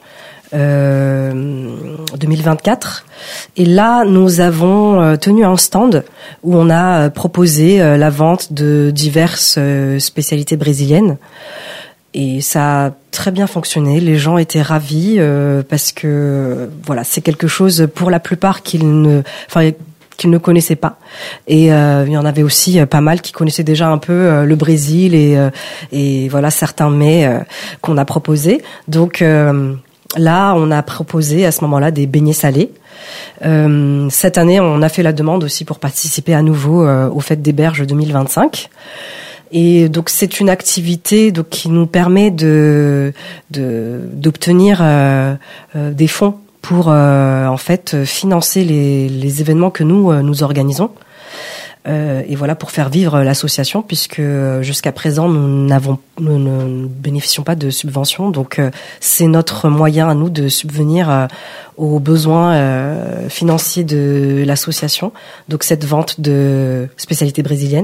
euh, deux mille vingt-quatre et là nous avons euh, tenu un stand où on a euh, proposé euh, la vente de diverses euh, spécialités brésiliennes. Et ça a très bien fonctionné. Les gens étaient ravis euh, parce que voilà, c'est quelque chose pour la plupart qu'ils ne, enfin qu'ils ne connaissaient pas. Et euh, il y en avait aussi pas mal qui connaissaient déjà un peu euh, le Brésil et euh, et voilà certains mets euh, qu'on a proposés. Donc euh, là, on a proposé à ce moment-là des beignets salés. Euh, cette année, on a fait la demande aussi pour participer à nouveau euh, aux Fêtes des Berges deux mille vingt-cinq. Et donc c'est une activité donc qui nous permet de, de d'obtenir euh, euh, des fonds pour euh, en fait financer les, les événements que nous euh, nous organisons. Euh, et voilà pour faire vivre l'association puisque jusqu'à présent nous n'avons nous ne bénéficions pas de subventions, donc euh, c'est notre moyen à nous de subvenir euh, aux besoins euh, financiers de l'association. Donc cette vente de spécialités brésiliennes.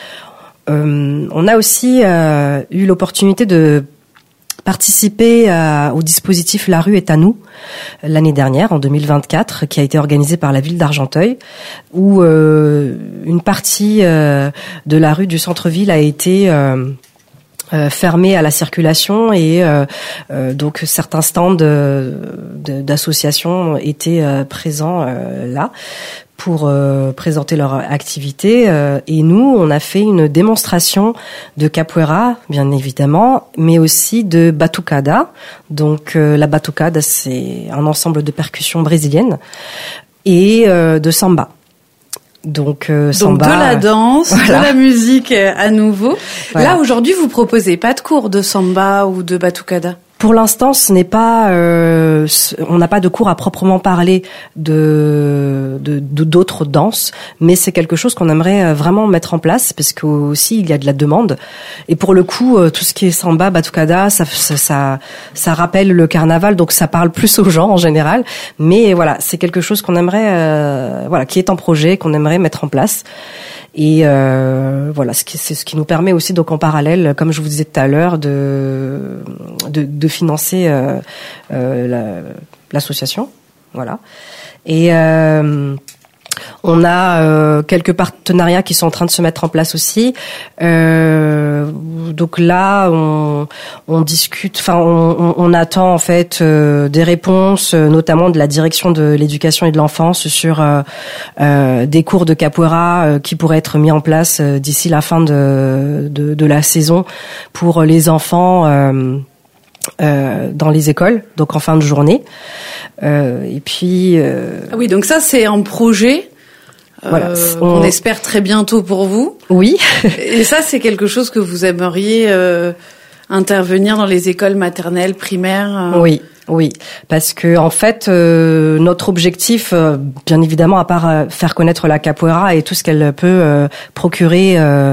Euh, on a aussi euh, eu l'opportunité de participer à, au dispositif La rue est à nous l'année dernière, en deux mille vingt-quatre, qui a été organisé par la ville d'Argenteuil, où euh, une partie euh, de la rue du centre-ville a été euh, euh, fermée à la circulation et euh, euh, donc certains stands de, de, d'associations étaient euh, présents euh, là pour euh, présenter leur activité euh, et nous on a fait une démonstration de capoeira bien évidemment mais aussi de batucada. Donc euh, la batucada c'est un ensemble de percussions brésiliennes et euh, de samba. Donc, euh, samba, donc de la danse, voilà. De la musique à nouveau. Voilà. Là aujourd'hui vous proposez pas de cours de samba ou de batucada? Pour l'instant, ce n'est pas, euh, on n'a pas de cours à proprement parler de, de, de d'autres danses, mais c'est quelque chose qu'on aimerait vraiment mettre en place parce qu'aussi il y a de la demande. Et pour le coup, tout ce qui est samba, batucada, ça, ça, ça, ça rappelle le carnaval, donc ça parle plus aux gens en général. Mais voilà, c'est quelque chose qu'on aimerait, euh, voilà, qui est en projet, qu'on aimerait mettre en place. Et euh, voilà, ce qui, c'est ce qui nous permet aussi, donc en parallèle, comme je vous disais tout à l'heure, de de, de financer euh, euh, la, l'association, voilà. Et euh, on a euh, quelques partenariats qui sont en train de se mettre en place aussi. Euh, donc là, on, on discute, enfin, on, on attend en fait euh, des réponses, notamment de la direction de l'éducation et de l'enfance sur euh, euh, des cours de capoeira euh, qui pourraient être mis en place euh, d'ici la fin de, de, de la saison pour les enfants. Euh, Euh, dans les écoles, donc en fin de journée. Euh, et puis... Euh... Ah oui, donc ça, c'est un projet euh, voilà, on... qu'on espère très bientôt pour vous. Oui. Et ça, c'est quelque chose que vous aimeriez euh, intervenir dans les écoles maternelles, primaires euh... Oui. Oui, parce que en fait, euh, notre objectif, euh, bien évidemment, à part euh, faire connaître la capoeira et tout ce qu'elle peut euh, procurer euh,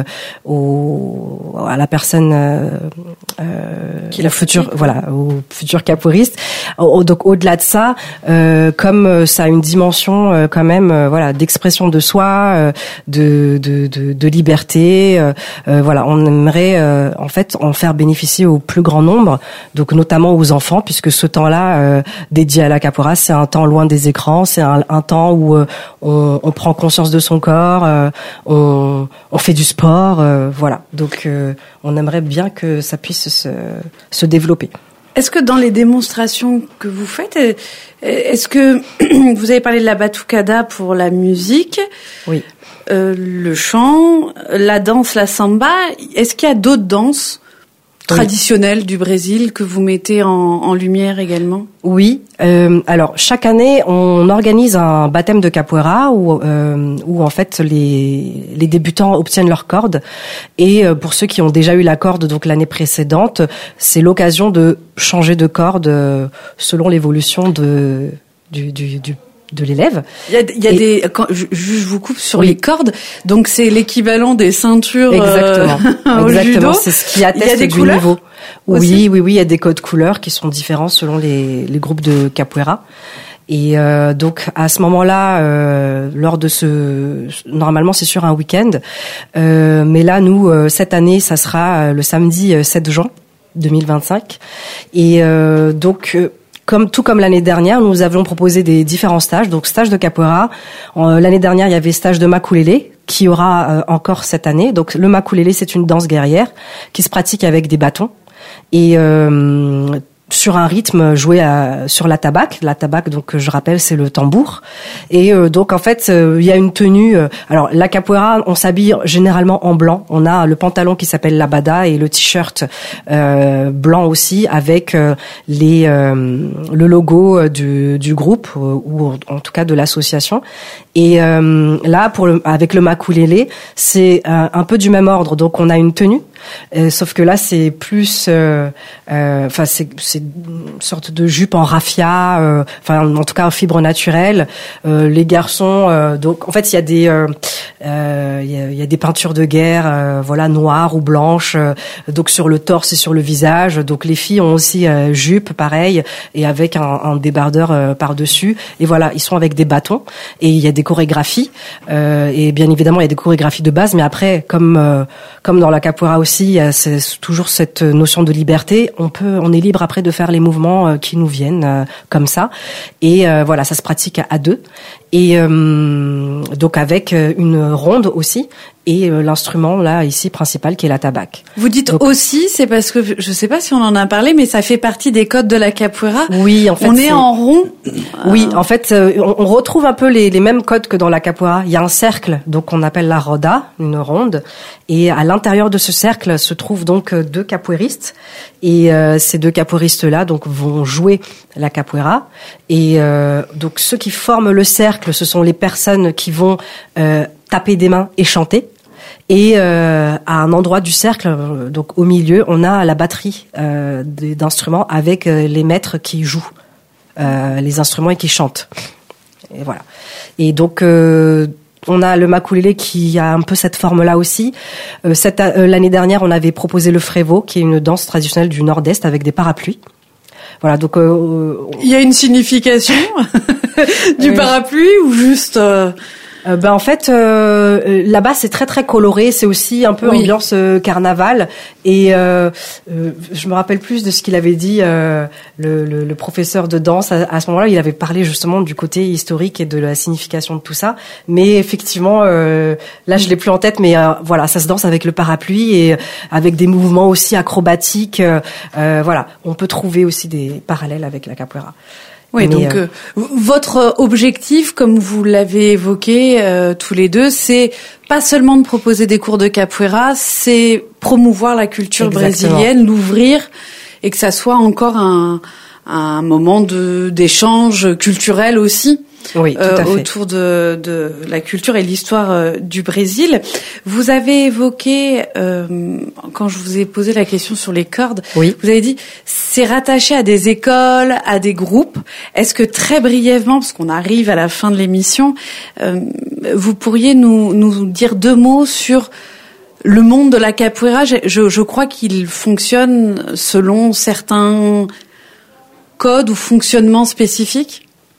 au, à la personne euh, euh, qui est la future, voilà, au futur capoeiriste. Au, donc au-delà de ça, euh, comme ça a une dimension euh, quand même, euh, voilà, d'expression de soi, euh, de, de, de, de liberté. Euh, euh, voilà, on aimerait euh, en fait en faire bénéficier au plus grand nombre, donc notamment aux enfants, puisque ce temps temps-là euh, dédié à la capoeira, c'est un temps loin des écrans, c'est un, un temps où euh, on, on prend conscience de son corps, euh, on, on fait du sport, euh, voilà. Donc euh, on aimerait bien que ça puisse se, se développer. Est-ce que dans les démonstrations que vous faites, est-ce que vous avez parlé de la batucada pour la musique, oui, euh, le chant, la danse, la samba, est-ce qu'il y a d'autres danses traditionnelles oui. du Brésil que vous mettez en, en lumière également? Oui. Euh, alors chaque année, on organise un baptême de capoeira où, euh, où en fait les, les débutants obtiennent leur corde. Et euh, pour ceux qui ont déjà eu la corde donc l'année précédente, c'est l'occasion de changer de corde euh, selon l'évolution de du, du, du de l'élève. Il y a, il y a et, des, quand je, je vous coupe sur oui. les cordes, donc c'est l'équivalent des ceintures. Exactement. Euh, au Exactement. judo. C'est ce qui atteste il y a des du couleurs niveau. Aussi oui, oui, oui, il y a des codes couleurs qui sont différents selon les, les groupes de capoeira. Et euh, donc à ce moment-là, euh, lors de ce, normalement c'est sur un week-end, euh, mais là nous euh, cette année ça sera le samedi sept juin deux mille vingt-cinq. Et euh, donc euh, Comme tout comme l'année dernière, nous avions proposé des différents stages. Donc stage de capoeira. Euh, l'année dernière, il y avait stage de makulele qui aura euh, encore cette année. Donc le makulele, c'est une danse guerrière qui se pratique avec des bâtons et euh, sur un rythme joué à, sur la tabac. La tabac, donc je rappelle, c'est le tambour. Et euh, donc en fait, euh, il y a une tenue. Euh, alors la capoeira, on s'habille généralement en blanc. On a le pantalon qui s'appelle la bada et le t-shirt euh, blanc aussi avec euh, les euh, le logo du, du groupe euh, ou en tout cas de l'association. Et euh, là, pour le, avec le makulele, c'est euh, un peu du même ordre. Donc on a une tenue, euh, sauf que là c'est plus, enfin euh, euh, c'est, c'est une sorte de jupe en raffia, euh, enfin en tout cas en fibre naturelle. Euh, les garçons, euh, donc en fait il y a des, euh, euh, il y a, il y a des peintures de guerre, euh, voilà noires ou blanches, euh, donc sur le torse et sur le visage. Donc les filles ont aussi euh, jupe pareil et avec un, un débardeur euh, par dessus. Et voilà, ils sont avec des bâtons et il y a des chorégraphies euh, et bien évidemment il y a des chorégraphies de base, mais après comme euh, comme dans la capoeira aussi, il y a c'est toujours cette notion de liberté. On peut, on est libre après de faire les mouvements euh, qui nous viennent euh, comme ça. Et euh, voilà, ça se pratique à, à deux. Et euh, donc avec une ronde aussi et euh, l'instrument là ici principal qui est la tabac. Vous dites donc, aussi, c'est parce que je sais pas si on en a parlé, mais ça fait partie des codes de la capoeira. Oui, en fait. On est, est en rond. Oui, en fait, euh, on, on retrouve un peu les, les mêmes codes que dans la capoeira. Il y a un cercle, donc on appelle la roda, une ronde, et à l'intérieur de ce cercle se trouvent donc deux capoeiristes, et euh, ces deux capoeiristes là donc vont jouer la capoeira, et euh, donc ceux qui forment le cercle, ce sont les personnes qui vont euh, taper des mains et chanter. Et euh, à un endroit du cercle, donc au milieu, on a la batterie euh, d'instruments avec euh, les maîtres qui jouent euh, les instruments et qui chantent. Et voilà. Et donc euh, on a le makulele qui a un peu cette forme-là aussi. Euh, cette, euh, l'année dernière, on avait proposé le frevo, qui est une danse traditionnelle du Nord-Est avec des parapluies. Voilà, donc euh, il y a une signification du euh, parapluie ou juste euh... Euh, ben en fait euh, là-bas c'est très très coloré, c'est aussi un peu oui. ambiance euh, carnaval et euh, euh, je me rappelle plus de ce qu'il avait dit euh, le, le, le professeur de danse à, à ce moment-là. Il avait parlé justement du côté historique et de la signification de tout ça, mais effectivement euh, là je l'ai plus en tête, mais euh, voilà, ça se danse avec le parapluie et avec des mouvements aussi acrobatiques, euh, euh, voilà, on peut trouver aussi des parallèles avec la capoeira. Oui, mais donc euh, euh, votre objectif, comme vous l'avez évoqué euh, tous les deux, c'est pas seulement de proposer des cours de capoeira, c'est promouvoir la culture Exactement. brésilienne, l'ouvrir et que ça soit encore un, un moment de d'échange culturel aussi. Oui, tout à euh, fait. Autour de, de la culture et l'histoire euh, du Brésil. Vous avez évoqué, euh, quand je vous ai posé la question sur les cordes, oui. vous avez dit c'est rattaché à des écoles, à des groupes. Est-ce que très brièvement, parce qu'on arrive à la fin de l'émission, euh, vous pourriez nous, nous dire deux mots sur le monde de la capoeira? je, je, je crois qu'il fonctionne selon certains codes ou fonctionnements spécifiques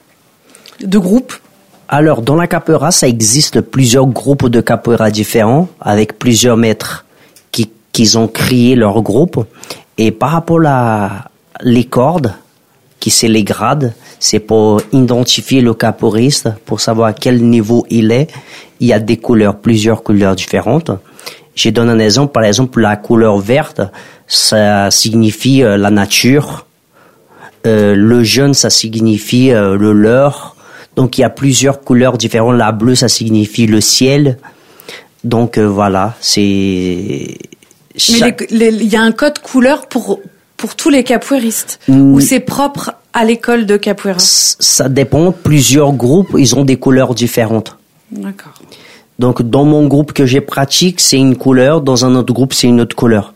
de groupes? Alors, dans la capoeira, ça existe plusieurs groupes de capoeira différents, avec plusieurs maîtres qui, qui ont créé leur groupe. Et par rapport à les cordes qui c'est les grades. C'est pour identifier le capoeiriste, pour savoir à quel niveau il est. Il y a des couleurs, plusieurs couleurs différentes. Je donne un exemple. Par exemple, la couleur verte, ça signifie euh, la nature. Euh, le jaune, ça signifie euh, le leurre. Donc, il y a plusieurs couleurs différentes. La bleue, ça signifie le ciel. Donc, euh, voilà, c'est... Mais il y a un code couleur pour, pour tous les capoeiristes mmh. ou c'est propre à l'école de capoeira? Ça dépend. Plusieurs groupes, ils ont des couleurs différentes. D'accord. Donc, dans mon groupe que je pratique, c'est une couleur. Dans un autre groupe, c'est une autre couleur.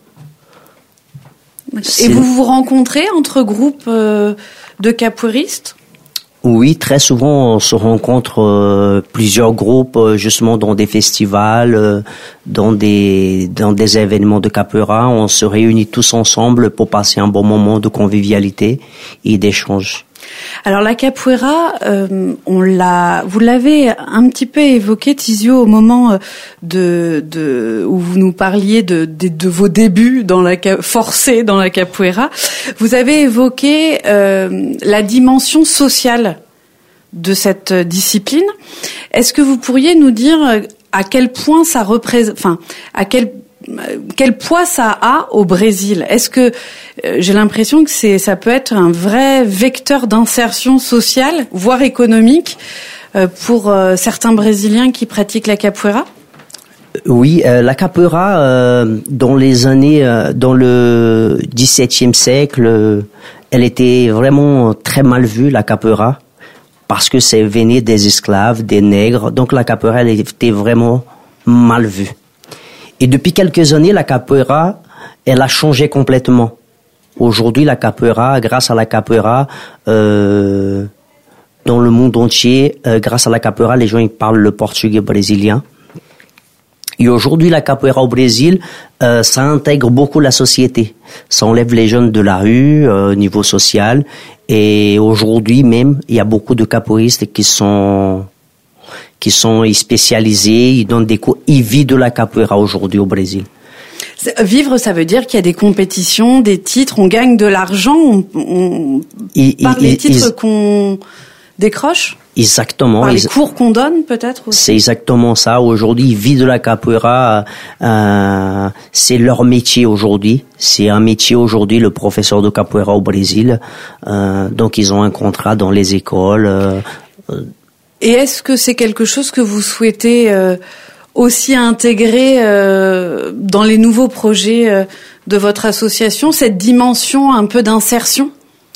Et vous vous rencontrez entre groupes euh, de capoeiristes? Oui, très souvent, on se rencontre euh, plusieurs groupes, euh, justement, dans des festivals, euh, dans des dans des événements de capoeira. On se réunit tous ensemble pour passer un bon moment de convivialité et d'échange. Alors la capoeira, euh, on l'a, vous l'avez un petit peu évoqué, Tizio, au moment de, de où vous nous parliez de, de, de vos débuts dans la forcés dans la capoeira. Vous avez évoqué euh, la dimension sociale de cette discipline. Est-ce que vous pourriez nous dire à quel point ça représente, enfin à quel quel poids ça a au Brésil? Est-ce que euh, j'ai l'impression que c'est ça peut être un vrai vecteur d'insertion sociale, voire économique, euh, pour euh, certains Brésiliens qui pratiquent la capoeira? Oui, euh, la capoeira euh, dans les années, euh, dans le dix-septième siècle, euh, elle était vraiment très mal vue, la capoeira, parce que ça venait des esclaves, des nègres. Donc la capoeira, elle était vraiment mal vue. Et depuis quelques années, la capoeira, elle a changé complètement. Aujourd'hui, la capoeira, grâce à la capoeira, euh, dans le monde entier, euh, grâce à la capoeira, les gens ils parlent le portugais brésilien. Et aujourd'hui, la capoeira au Brésil, euh, ça intègre beaucoup la société. Ça enlève les jeunes de la rue, euh, au niveau social. Et aujourd'hui même, il y a beaucoup de capoeiristes qui sont... qui sont spécialisés, ils donnent des cours, ils vivent de la capoeira aujourd'hui au Brésil. Vivre, ça veut dire qu'il y a des compétitions, des titres, on gagne de l'argent, on, on et, par et, les et, titres et, qu'on décroche. Exactement. Par les cours qu'on donne, peut-être aussi. C'est exactement ça. Aujourd'hui, ils vivent de la capoeira. Euh, c'est leur métier aujourd'hui. C'est un métier aujourd'hui, le professeur de capoeira au Brésil. Euh, donc, ils ont un contrat dans les écoles. Euh, Et est-ce que c'est quelque chose que vous souhaitez euh, aussi intégrer euh, dans les nouveaux projets euh, de votre association, cette dimension un peu d'insertion?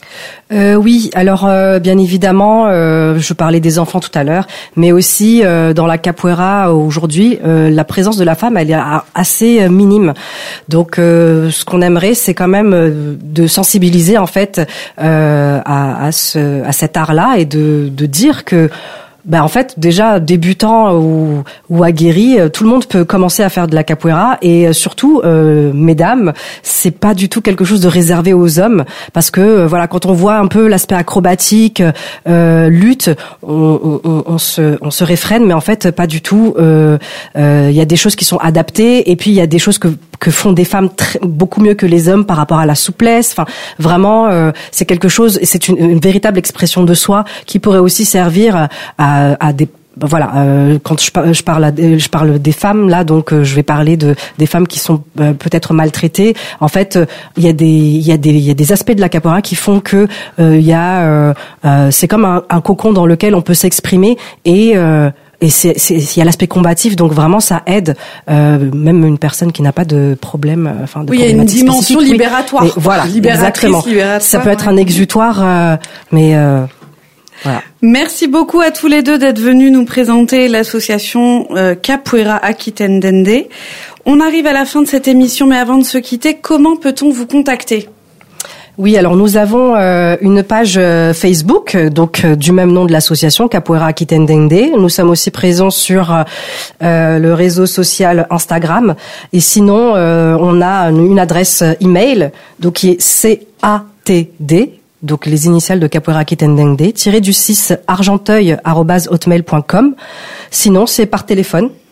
Euh, oui, alors euh, bien évidemment, euh, je parlais des enfants tout à l'heure, mais aussi euh, dans la capoeira aujourd'hui, euh, la présence de la femme, elle est assez euh, minime. Donc, euh, ce qu'on aimerait, c'est quand même euh, de sensibiliser en fait euh, à, à, ce, à cet art-là et de, de dire que ben en fait déjà débutant ou, ou aguerri, tout le monde peut commencer à faire de la capoeira et surtout euh, mesdames, c'est pas du tout quelque chose de réservé aux hommes parce que euh, voilà, quand on voit un peu l'aspect acrobatique, euh, lutte, on, on, on se on se réfrène, mais en fait pas du tout. Il euh, euh, y a des choses qui sont adaptées et puis il y a des choses que que font des femmes très, beaucoup mieux que les hommes par rapport à la souplesse. Enfin, vraiment, euh, c'est quelque chose, c'est une, une véritable expression de soi qui pourrait aussi servir à À, à des voilà euh, quand je, je parle à, je parle des femmes là, donc euh, je vais parler de des femmes qui sont euh, peut-être maltraitées. En fait, il euh, y a des il y a des il y a des aspects de la capoeira qui font que il euh, y a euh, euh, c'est comme un, un cocon dans lequel on peut s'exprimer et euh, et c'est c'est il y a l'aspect combatif, donc vraiment ça aide euh, même une personne qui n'a pas de problème, enfin de oui, il y a une dimension libératoire. Oui. Voilà, exactement. Ça peut être ouais. un exutoire, euh, mais euh, voilà. Merci beaucoup à tous les deux d'être venus nous présenter l'association euh, Capoeira Aquitendende. On arrive à la fin de cette émission, mais avant de se quitter, comment peut-on vous contacter ? Oui, alors nous avons euh, une page euh, Facebook, donc euh, du même nom de l'association, Capoeira Aquitendende. Nous sommes aussi présents sur euh, le réseau social Instagram. Et sinon, euh, on a une adresse email, donc qui est C A T D. Donc les initiales de Capoeira Aquitendende, tiré du six argenteuil arobase hotmail point com. Sinon, c'est par téléphone.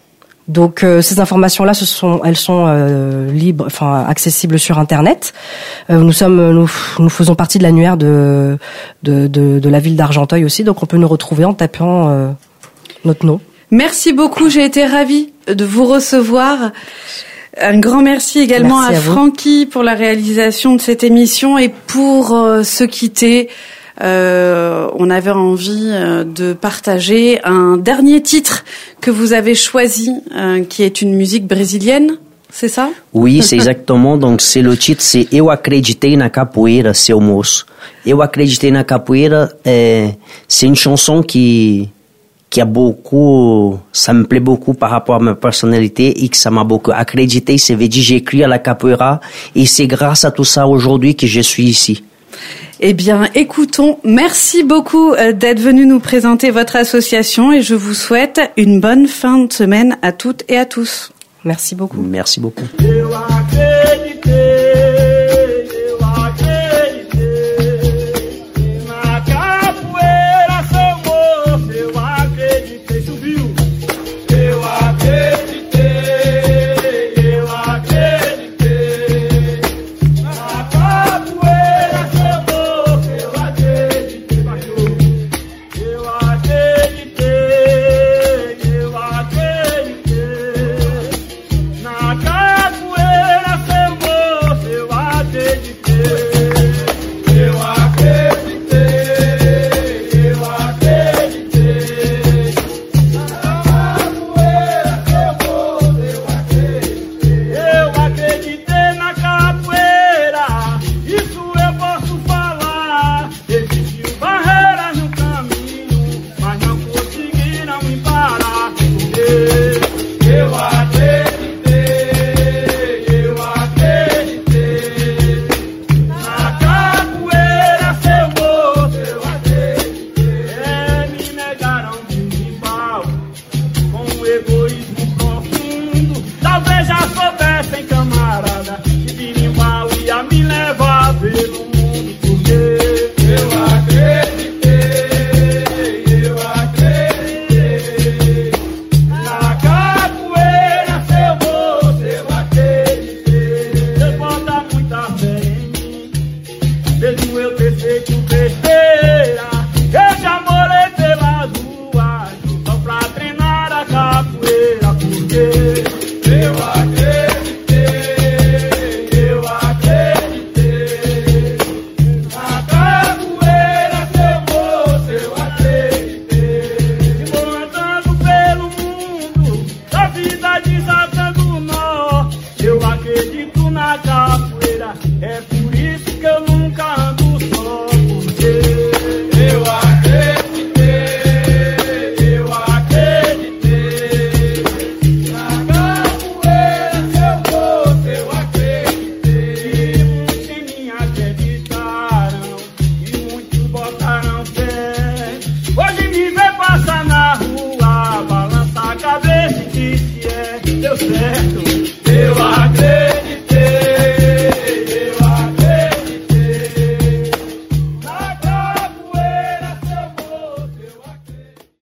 Donc euh, ces informations-là, ce sont, elles sont euh, libres, enfin accessibles sur Internet. Euh, nous sommes, nous, nous faisons partie de l'annuaire de, de de de la ville d'Argenteuil aussi, donc on peut nous retrouver en tapant euh, notre nom. Merci beaucoup, j'ai été ravie de vous recevoir. Un grand merci également merci à, à Francky pour la réalisation de cette émission et pour euh, se quitter. Euh, on avait envie euh, de partager un dernier titre que vous avez choisi, euh, qui est une musique brésilienne, c'est ça? Oui, c'est exactement. Donc c'est le titre, c'est Eu acreditei na capoeira, seu moço. Eu acreditei na capoeira, é, c'est une chanson qui qui a beaucoup, ça me plaît beaucoup par rapport à ma personnalité et que ça m'a beaucoup accrédité. Ça veut dire j'écris à la capoeira et c'est grâce à tout ça aujourd'hui que je suis ici. Eh bien, écoutons. Merci beaucoup d'être venu nous présenter votre association et je vous souhaite une bonne fin de semaine à toutes et à tous. Merci beaucoup. Merci beaucoup. Deu certo.